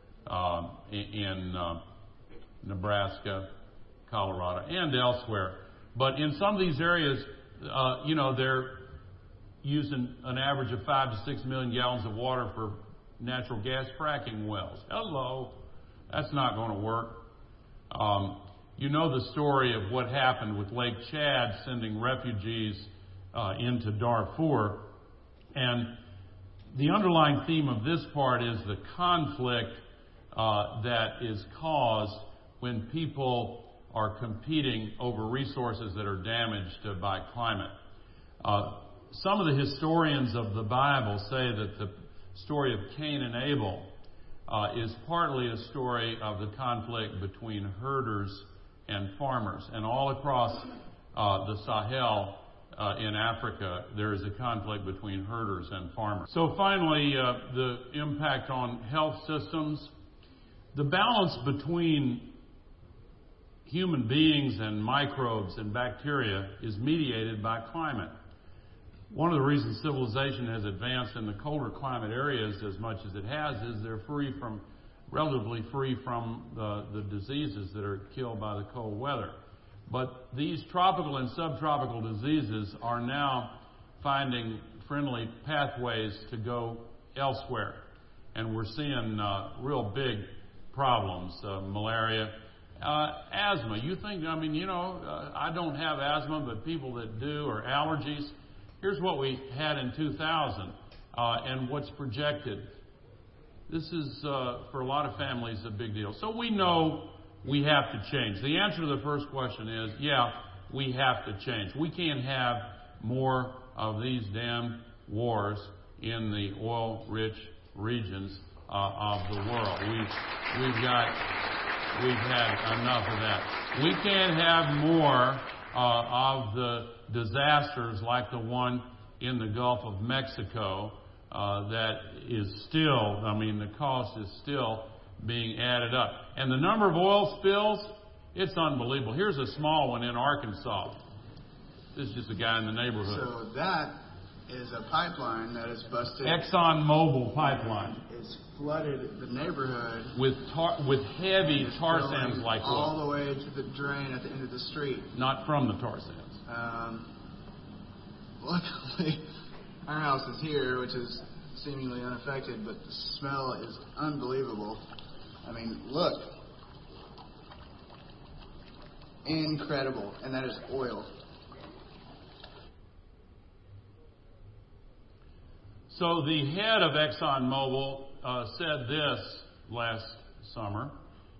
in Nebraska, Colorado, and elsewhere. But in some of these areas, they're using an average of 5 to 6 million gallons of water for natural gas fracking wells. Hello. That's not going to work. You know the story of what happened with Lake Chad sending refugees into Darfur. And the underlying theme of this part is the conflict that is caused when people are competing over resources that are damaged by climate. Some of the historians of the Bible say that the story of Cain and Abel is partly a story of the conflict between herders and farmers. And all across the Sahel in Africa, there is a conflict between herders and farmers. So finally, the impact on health systems. The balance between human beings and microbes and bacteria is mediated by climate. One of the reasons civilization has advanced in the colder climate areas as much as it has is they're relatively free from the diseases that are killed by the cold weather. But these tropical and subtropical diseases are now finding friendly pathways to go elsewhere. And we're seeing real big problems, malaria, asthma. You think, I don't have asthma, but people that do, or allergies. Here's what we had in 2000 and what's projected. This is, for a lot of families, a big deal. So we know we have to change. The answer to the first question is, yeah, we have to change. We can't have more of these damn wars in the oil-rich regions of the world. We've had enough of that. We can't have more of the disasters like the one in the Gulf of Mexico that is still, the cost is still being added up. And the number of oil spills, it's unbelievable. Here's a small one in Arkansas. This is just a guy in the neighborhood. So that is a pipeline that is busted. ExxonMobil pipeline. It's flooded the neighborhood with heavy tar sands like what? All the way to the drain at the end of the street. Not from the tar sands. Luckily, our house is here, which is seemingly unaffected, but the smell is unbelievable. Look. Incredible. And that is oil. So the head of ExxonMobil said this last summer.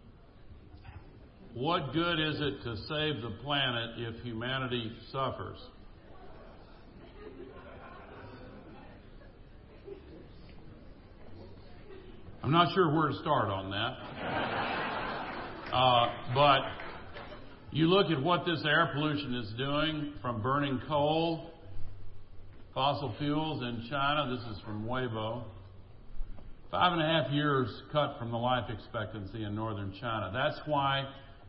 What good is it to save the planet if humanity suffers? I'm not sure where to start on that. But you look at what this air pollution is doing from burning coal, fossil fuels in China. This is from Weibo. 5.5 years cut from the life expectancy in northern China. That's why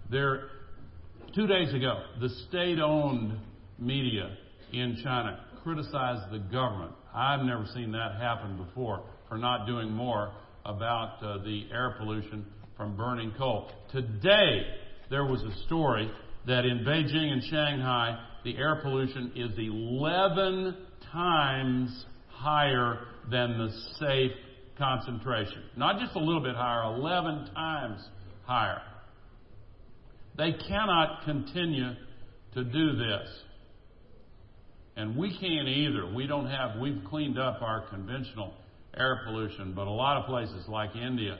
2 days ago, the state-owned media in China criticized the government. I've never seen that happen before, for not doing more about the air pollution from burning coal. Today, there was a story that in Beijing and Shanghai, the air pollution is 11 times higher than the safe concentration. Not just a little bit higher, 11 times higher. They cannot continue to do this. And we can't either. We've cleaned up our conventional air pollution, but a lot of places like India.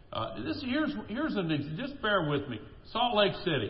Just bear with me. Salt Lake City.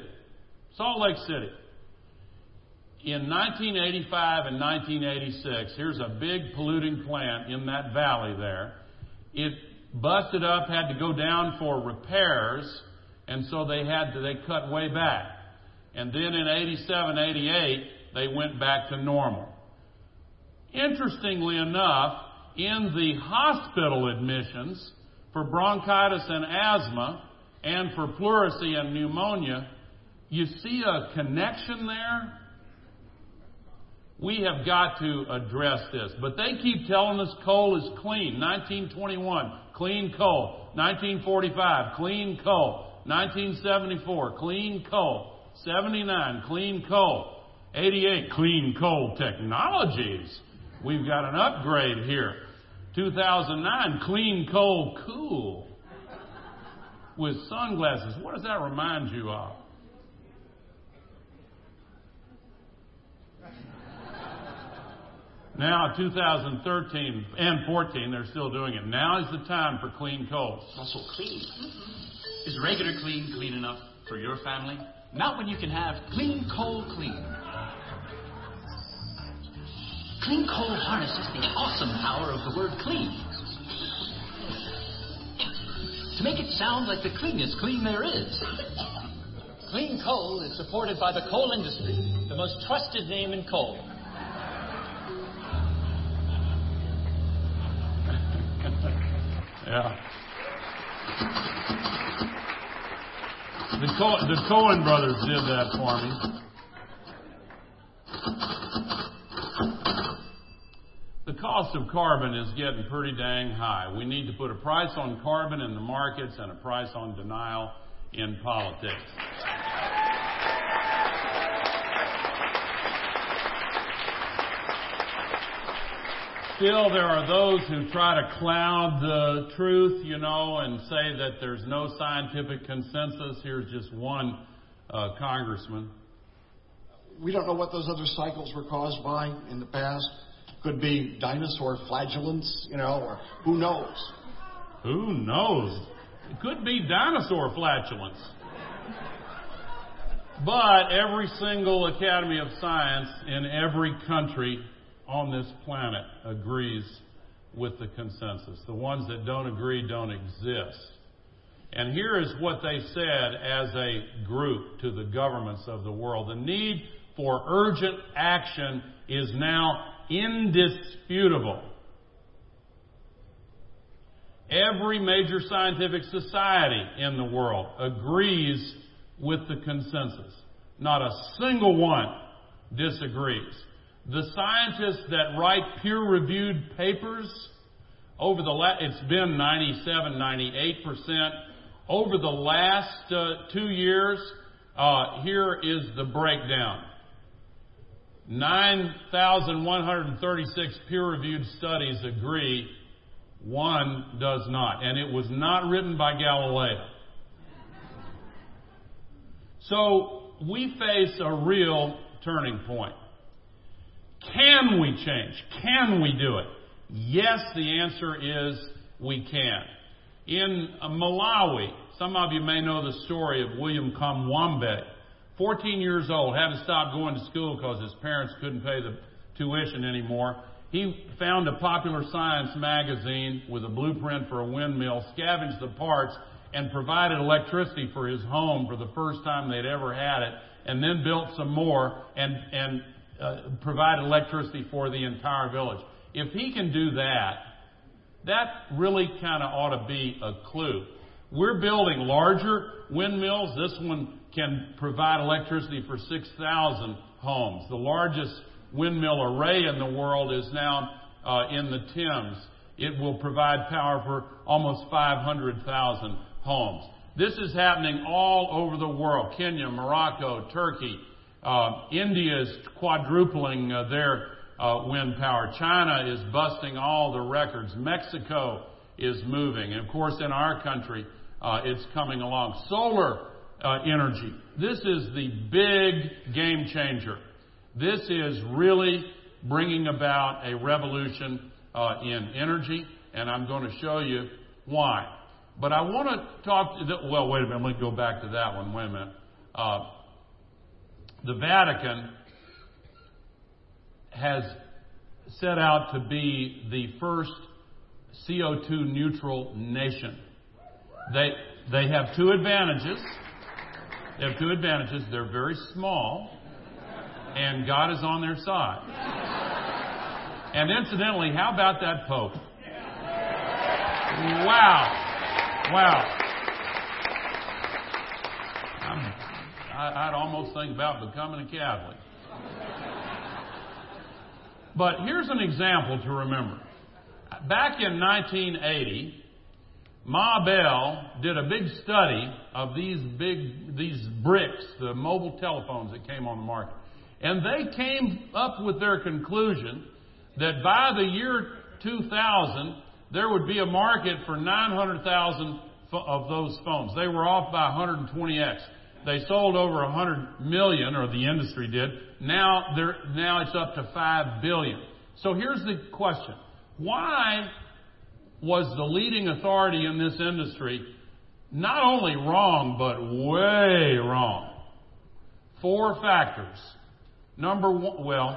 In 1985 and 1986, here's a big polluting plant in that valley there. It busted up, had to go down for repairs, and so they cut way back. And then in 87, 88, they went back to normal. Interestingly enough, in the hospital admissions for bronchitis and asthma and for pleurisy and pneumonia, you see a connection there? We have got to address this. But they keep telling us coal is clean. 1921, clean coal. 1945, clean coal. 1974, clean coal. 79, clean coal. 88, clean coal technologies. We've got an upgrade here. 2009, clean coal cool. With sunglasses. What does that remind you of? Now, 2013 and 14, they're still doing it. Now is the time for clean coal. Also clean. Is regular clean enough for your family? Not when you can have clean coal clean. Clean coal harnesses the awesome power of the word clean to make it sound like the cleanest clean there is. Clean coal is supported by the coal industry, the most trusted name in coal. Yeah. The Cohen brothers did that for me. The cost of carbon is getting pretty dang high. We need to put a price on carbon in the markets and a price on denial in politics. Still, there are those who try to cloud the truth, and say that there's no scientific consensus. Here's just one congressman. We don't know what those other cycles were caused by in the past. Could be dinosaur flatulence, or who knows? Who knows? It could be dinosaur flatulence. But every single Academy of Science in every country on this planet agrees with the consensus. The ones that don't agree don't exist. And here is what they said as a group to the governments of the world. The need for urgent action is now indisputable. Every major scientific society in the world agrees with the consensus. Not a single one disagrees. The scientists that write peer-reviewed papers, it's been 97, 98%. Over the last 2 years, here is the breakdown. 9,136 peer-reviewed studies agree, one does not. And it was not written by Galileo. So we face a real turning point. Can we change? Can we do it? Yes, the answer is we can. In Malawi, some of you may know the story of William Kamwambe. 14 years old, had to stop going to school because his parents couldn't pay the tuition anymore. He found a popular science magazine with a blueprint for a windmill, scavenged the parts, and provided electricity for his home for the first time they'd ever had it, and then built some more and provided electricity for the entire village. If he can do that, that really kind of ought to be a clue. We're building larger windmills. This one can provide electricity for 6,000 homes. The largest windmill array in the world is now in the Thames. It will provide power for almost 500,000 homes. This is happening all over the world. Kenya, Morocco, Turkey. India is quadrupling their wind power. China is busting all the records. Mexico is moving. And of course, in our country, it's coming along. Solar energy. This is the big game changer. This is really bringing about a revolution in energy, and I'm going to show you why. But I want to talk to wait a minute, let me go back to that one. Wait a minute. The Vatican has set out to be the first CO2 neutral nation. They have two advantages. They're very small, and God is on their side. And incidentally, how about that Pope? Wow. I'd almost think about becoming a Catholic. But here's an example to remember. Back in 1980, Ma Bell did a big study of these bricks, the mobile telephones that came on the market. And they came up with their conclusion that by the year 2000, there would be a market for 900,000 of those phones. They were off by 120x. They sold over 100 million, or the industry did. Now it's up to 5 billion. So here's the question. Why was the leading authority in this industry not only wrong, but way wrong? 4 factors. Number one,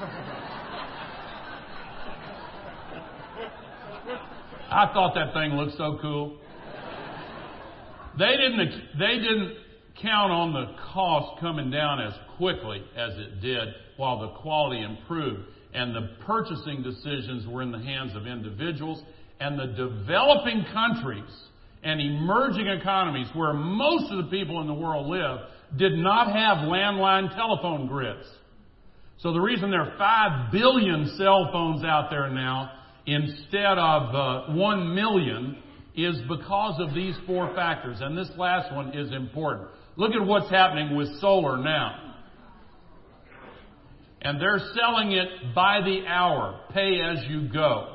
I thought that thing looked so cool. They didn't count on the cost coming down as quickly as it did while the quality improved. And the purchasing decisions were in the hands of individuals. And the developing countries and emerging economies where most of the people in the world live did not have landline telephone grids. So the reason there are 5 billion cell phones out there now instead of 1 million is because of these 4 factors. And this last one is important. Look at what's happening with solar now. And they're selling it by the hour, pay as you go.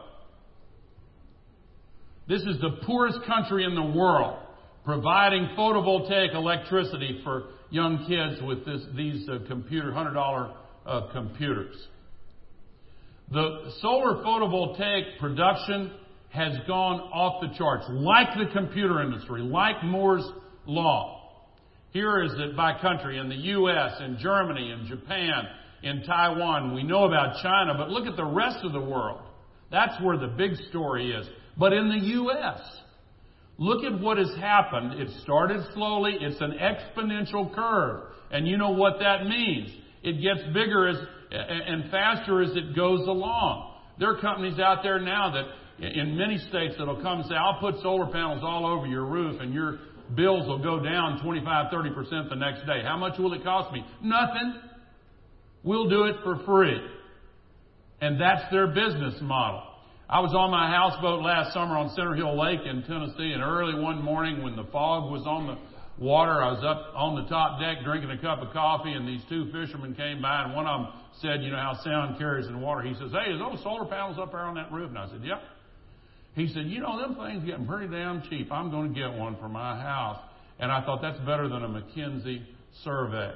This is the poorest country in the world, providing photovoltaic electricity for young kids with these $100 computers. The solar photovoltaic production has gone off the charts, like the computer industry, like Moore's Law. Here is it by country, in the U.S., in Germany, in Japan, in Taiwan. We know about China, but look at the rest of the world. That's where the big story is. But in the U.S., look at what has happened. It started slowly. It's an exponential curve. And you know what that means. It gets bigger and faster as it goes along. There are companies out there now that in many states that'll come and say, I'll put solar panels all over your roof and your bills will go down 25-30% the next day. How much will it cost me? Nothing. We'll do it for free. And that's their business model. I was on my houseboat last summer on Center Hill Lake in Tennessee, and early one morning when the fog was on the water, I was up on the top deck drinking a cup of coffee, and these two fishermen came by, and one of them said, you know how sound carries in water. He says, hey, is those solar panels up there on that roof? And I said, yep. He said, you know, them things getting pretty damn cheap. I'm going to get one for my house. And I thought, that's better than a McKinsey survey.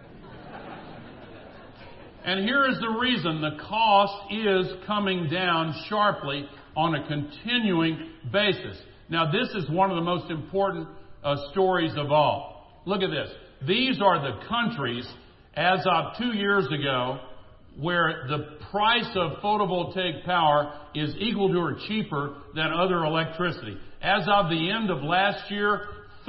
And here is the reason. The cost is coming down sharply on a continuing basis. Now, this is one of the most important stories of all. Look at this. These are the countries, as of 2 years ago, where the price of photovoltaic power is equal to or cheaper than other electricity. As of the end of last year,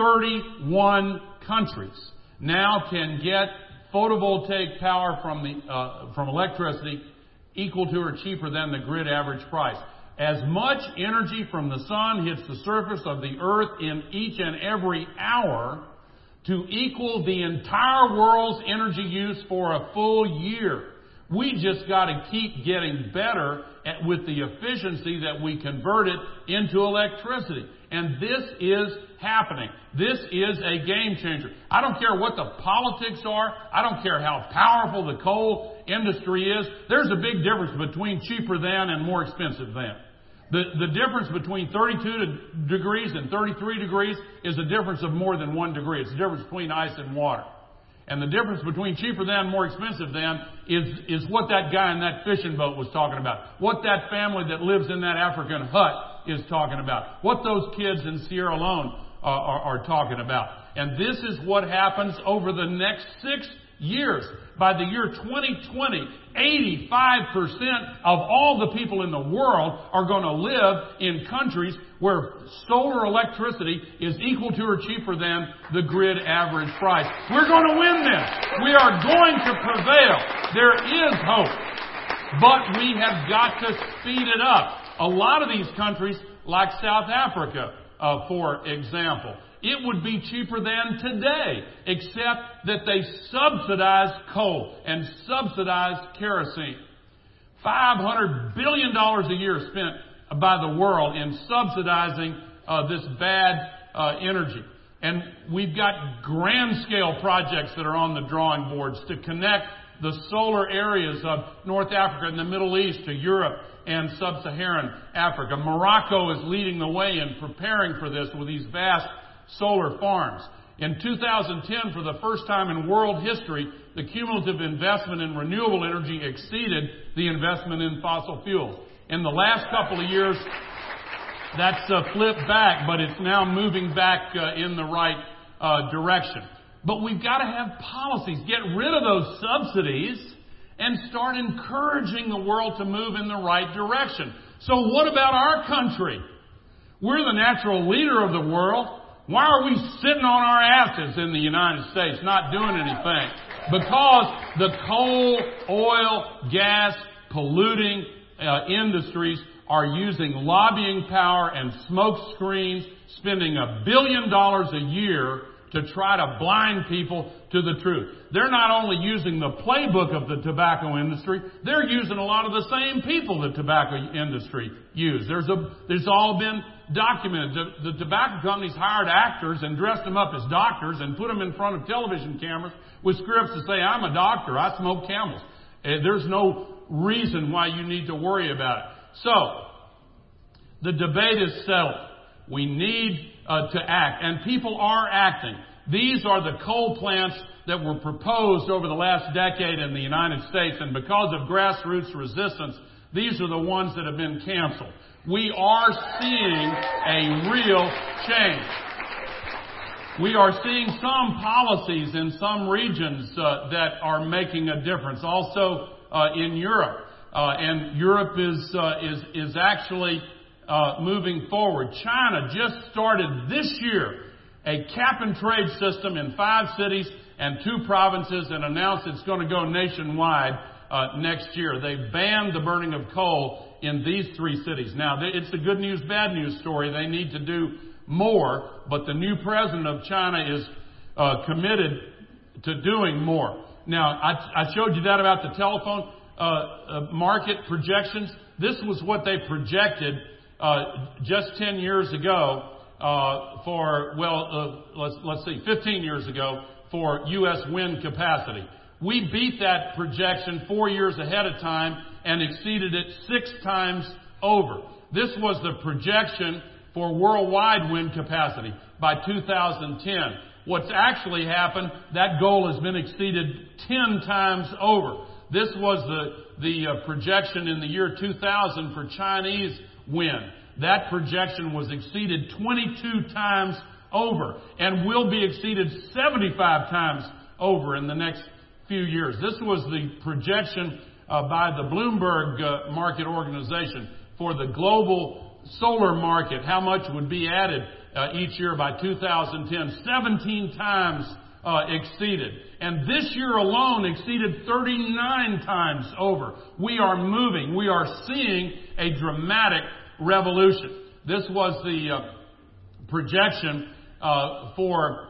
31 countries now can get photovoltaic power from electricity equal to or cheaper than the grid average price. As much energy from the sun hits the surface of the earth in each and every hour to equal the entire world's energy use for a full year. We just got to keep getting better with the efficiency that we convert it into electricity. And this is happening. This is a game changer. I don't care what the politics are. I don't care how powerful the coal industry is. There's a big difference between cheaper than and more expensive than. The difference between 32 degrees and 33 degrees is a difference of more than 1 degree. It's the difference between ice and water. And the difference between cheaper than and more expensive than is what that guy in that fishing boat was talking about. What that family that lives in that African hut is talking about. What those kids in Sierra Leone are talking about. And this is what happens over the next 6 years. By the year 2020, 85% of all the people in the world are going to live in countries where solar electricity is equal to or cheaper than the grid average price. We're going to win this. We are going to prevail. There is hope. But we have got to speed it up. A lot of these countries, like South Africa, for example, it would be cheaper than today, except that they subsidize coal and subsidize kerosene. $500 billion a year spent by the world in subsidizing this bad energy. And we've got grand scale projects that are on the drawing boards to connect the solar areas of North Africa and the Middle East to Europe and Sub-Saharan Africa. Morocco is leading the way in preparing for this with these vast solar farms. In 2010, for the first time in world history, the cumulative investment in renewable energy exceeded the investment in fossil fuels. In the last couple of years, that's flipped back, but it's now moving back in the right direction. But we've got to have policies. Get rid of those subsidies and start encouraging the world to move in the right direction. So what about our country? We're the natural leader of the world. Why are we sitting on our asses in the United States not doing anything? Because the coal, oil, gas, polluting industries are using lobbying power and smoke screens, spending $1 billion a year to try to blind people to the truth. They're not only using the playbook of the tobacco industry, they're using a lot of the same people the tobacco industry use. There's all been documented. The tobacco companies hired actors and dressed them up as doctors and put them in front of television cameras with scripts to say, I'm a doctor, I smoke Camels. There's no reason why you need to worry about it. So, the debate is settled. We need to act, and people are acting. These are the coal plants that were proposed over the last decade in the United States, and because of grassroots resistance, these are the ones that have been canceled. We are seeing a real change. We are seeing some policies in some regions that are making a difference. Also in Europe, and Europe is actually moving forward. China just started this year a cap-and-trade system in 5 cities and 2 provinces, and announced it's going to go nationwide next year. They've banned the burning of coal in these 3 cities. Now, it's a good news, bad news story. They need to do more, but the new president of China is committed to doing more. Now, I showed you that about the telephone market projections. This was what they projected just 10 years ago let's see, 15 years ago for U.S. wind capacity. We beat that projection 4 years ahead of time and exceeded it 6 times over. This was the projection for worldwide wind capacity by 2010. What's actually happened, that goal has been exceeded 10 times over. This was the projection in the year 2000 for Chinese wind. That projection was exceeded 22 times over and will be exceeded 75 times over in the next few years. This was the projection by the Bloomberg Market Organization for the global solar market, how much would be added each year by 2010. 17 times exceeded. And this year alone exceeded 39 times over. We are moving. We are seeing a dramatic revolution. This was the projection for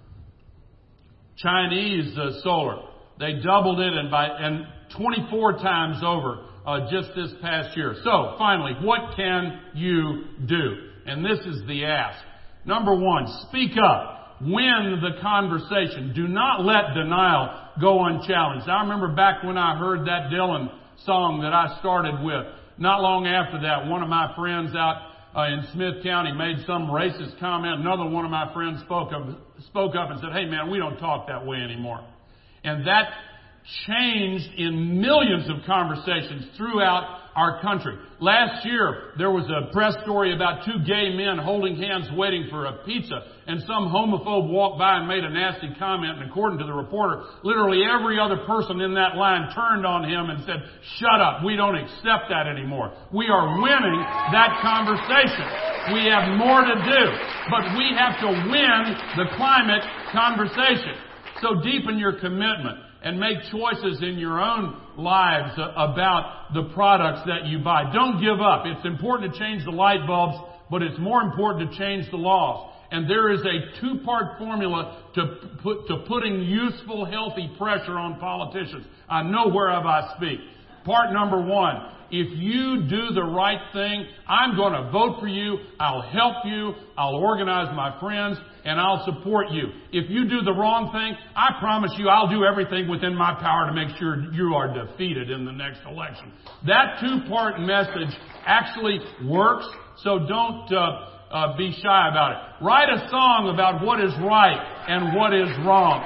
Chinese solar. They doubled it and 24 times over just this past year. So, finally, what can you do? And this is the ask. Number 1, speak up. Win the conversation. Do not let denial go unchallenged. I remember back when I heard that Dylan song that I started with. Not long after that, one of my friends out in Smith County made some racist comment. Another one of my friends spoke up and said, "Hey man, we don't talk that way anymore." And that changed in millions of conversations throughout our country. Last year, there was a press story about 2 gay men holding hands waiting for a pizza, and some homophobe walked by and made a nasty comment, and according to the reporter, literally every other person in that line turned on him and said, "Shut up, we don't accept that anymore." We are winning that conversation. We have more to do, but we have to win the climate conversation. So deepen your commitment and make choices in your own lives about the products that you buy. Don't give up. It's important to change the light bulbs, but it's more important to change the laws. And there is a 2-part formula to putting useful, healthy pressure on politicians. I know whereof I speak. Part number 1, if you do the right thing, I'm going to vote for you, I'll help you, I'll organize my friends, and I'll support you. If you do the wrong thing, I promise you I'll do everything within my power to make sure you are defeated in the next election. That 2-part message actually works, so don't be shy about it. Write a song about what is right and what is wrong.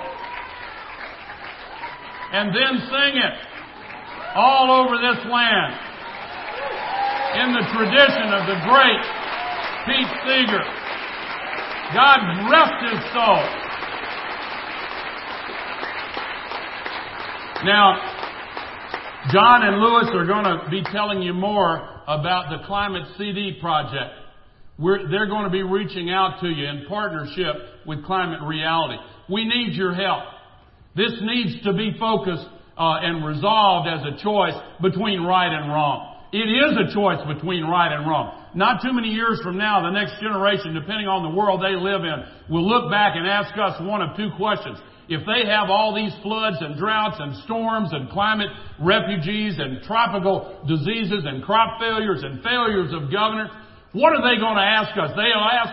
And then sing it all over this land in the tradition of the great Pete Seeger. God rest his soul. Now, John and Lewis are going to be telling you more about the Climate CD project. They're going to be reaching out to you in partnership with Climate Reality. We need your help. This needs to be focused and resolved as a choice between right and wrong. It is a choice between right and wrong. Not too many years from now, the next generation, depending on the world they live in, will look back and ask us one of 2 questions. If they have all these floods and droughts and storms and climate refugees and tropical diseases and crop failures and failures of governance, what are they going to ask us? They'll ask us,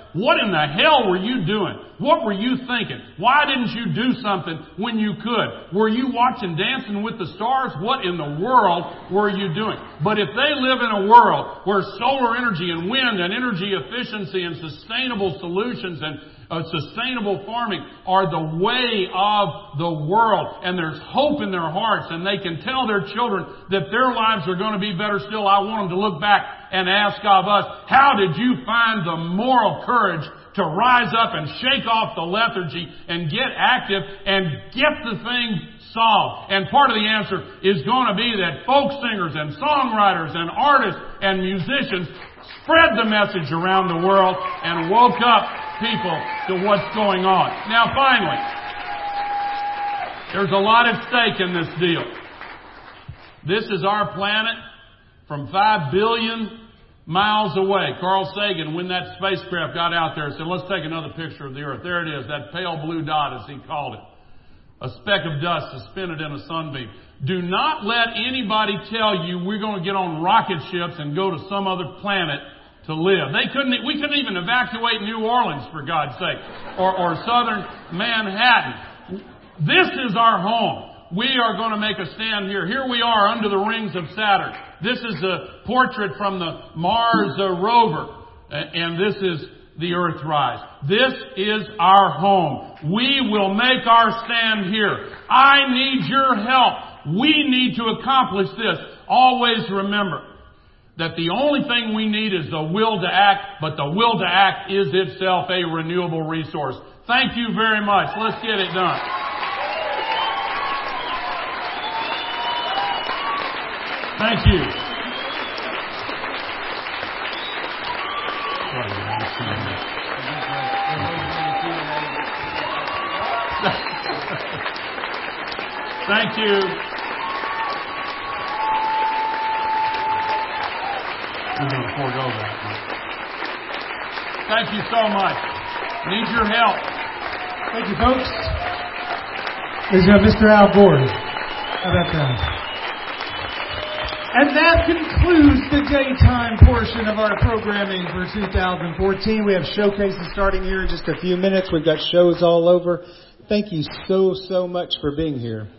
What in the hell were you doing? What were you thinking? Why didn't you do something when you could? Were you watching Dancing with the Stars? What in the world were you doing? But if they live in a world where solar energy and wind and energy efficiency and sustainable solutions and sustainable farming are the way of the world, and there's hope in their hearts, and they can tell their children that their lives are going to be better still, I want them to look back and ask of us, how did you find the moral courage to rise up and shake off the lethargy and get active and get the thing solved? And part of the answer is going to be that folk singers and songwriters and artists and musicians spread the message around the world and woke up people to what's going on. Now finally, there's a lot at stake in this deal. This is our planet from 5 billion miles away. Carl Sagan, when that spacecraft got out there, said, let's take another picture of the Earth. There it is, that pale blue dot, as he called it. A speck of dust suspended in a sunbeam. Do not let anybody tell you we're going to get on rocket ships and go to some other planet to live. We couldn't even evacuate New Orleans, for God's sake, or southern Manhattan. This is our home. We are going to make a stand here. Here we are under the rings of Saturn. This is a portrait from the Mars rover, and this is the Earthrise. This is our home. We will make our stand here. I need your help. We need to accomplish this. Always remember that the only thing we need is the will to act, but the will to act is itself a renewable resource. Thank you very much. Let's get it done. Thank you. Thank you. We're going to forego that. Thank you so much. Need your help. Thank you, folks. There's Mr. Al Gore. How about that? And that concludes the daytime portion of our programming for 2014. We have showcases starting here in just a few minutes. We've got shows all over. Thank you so much for being here.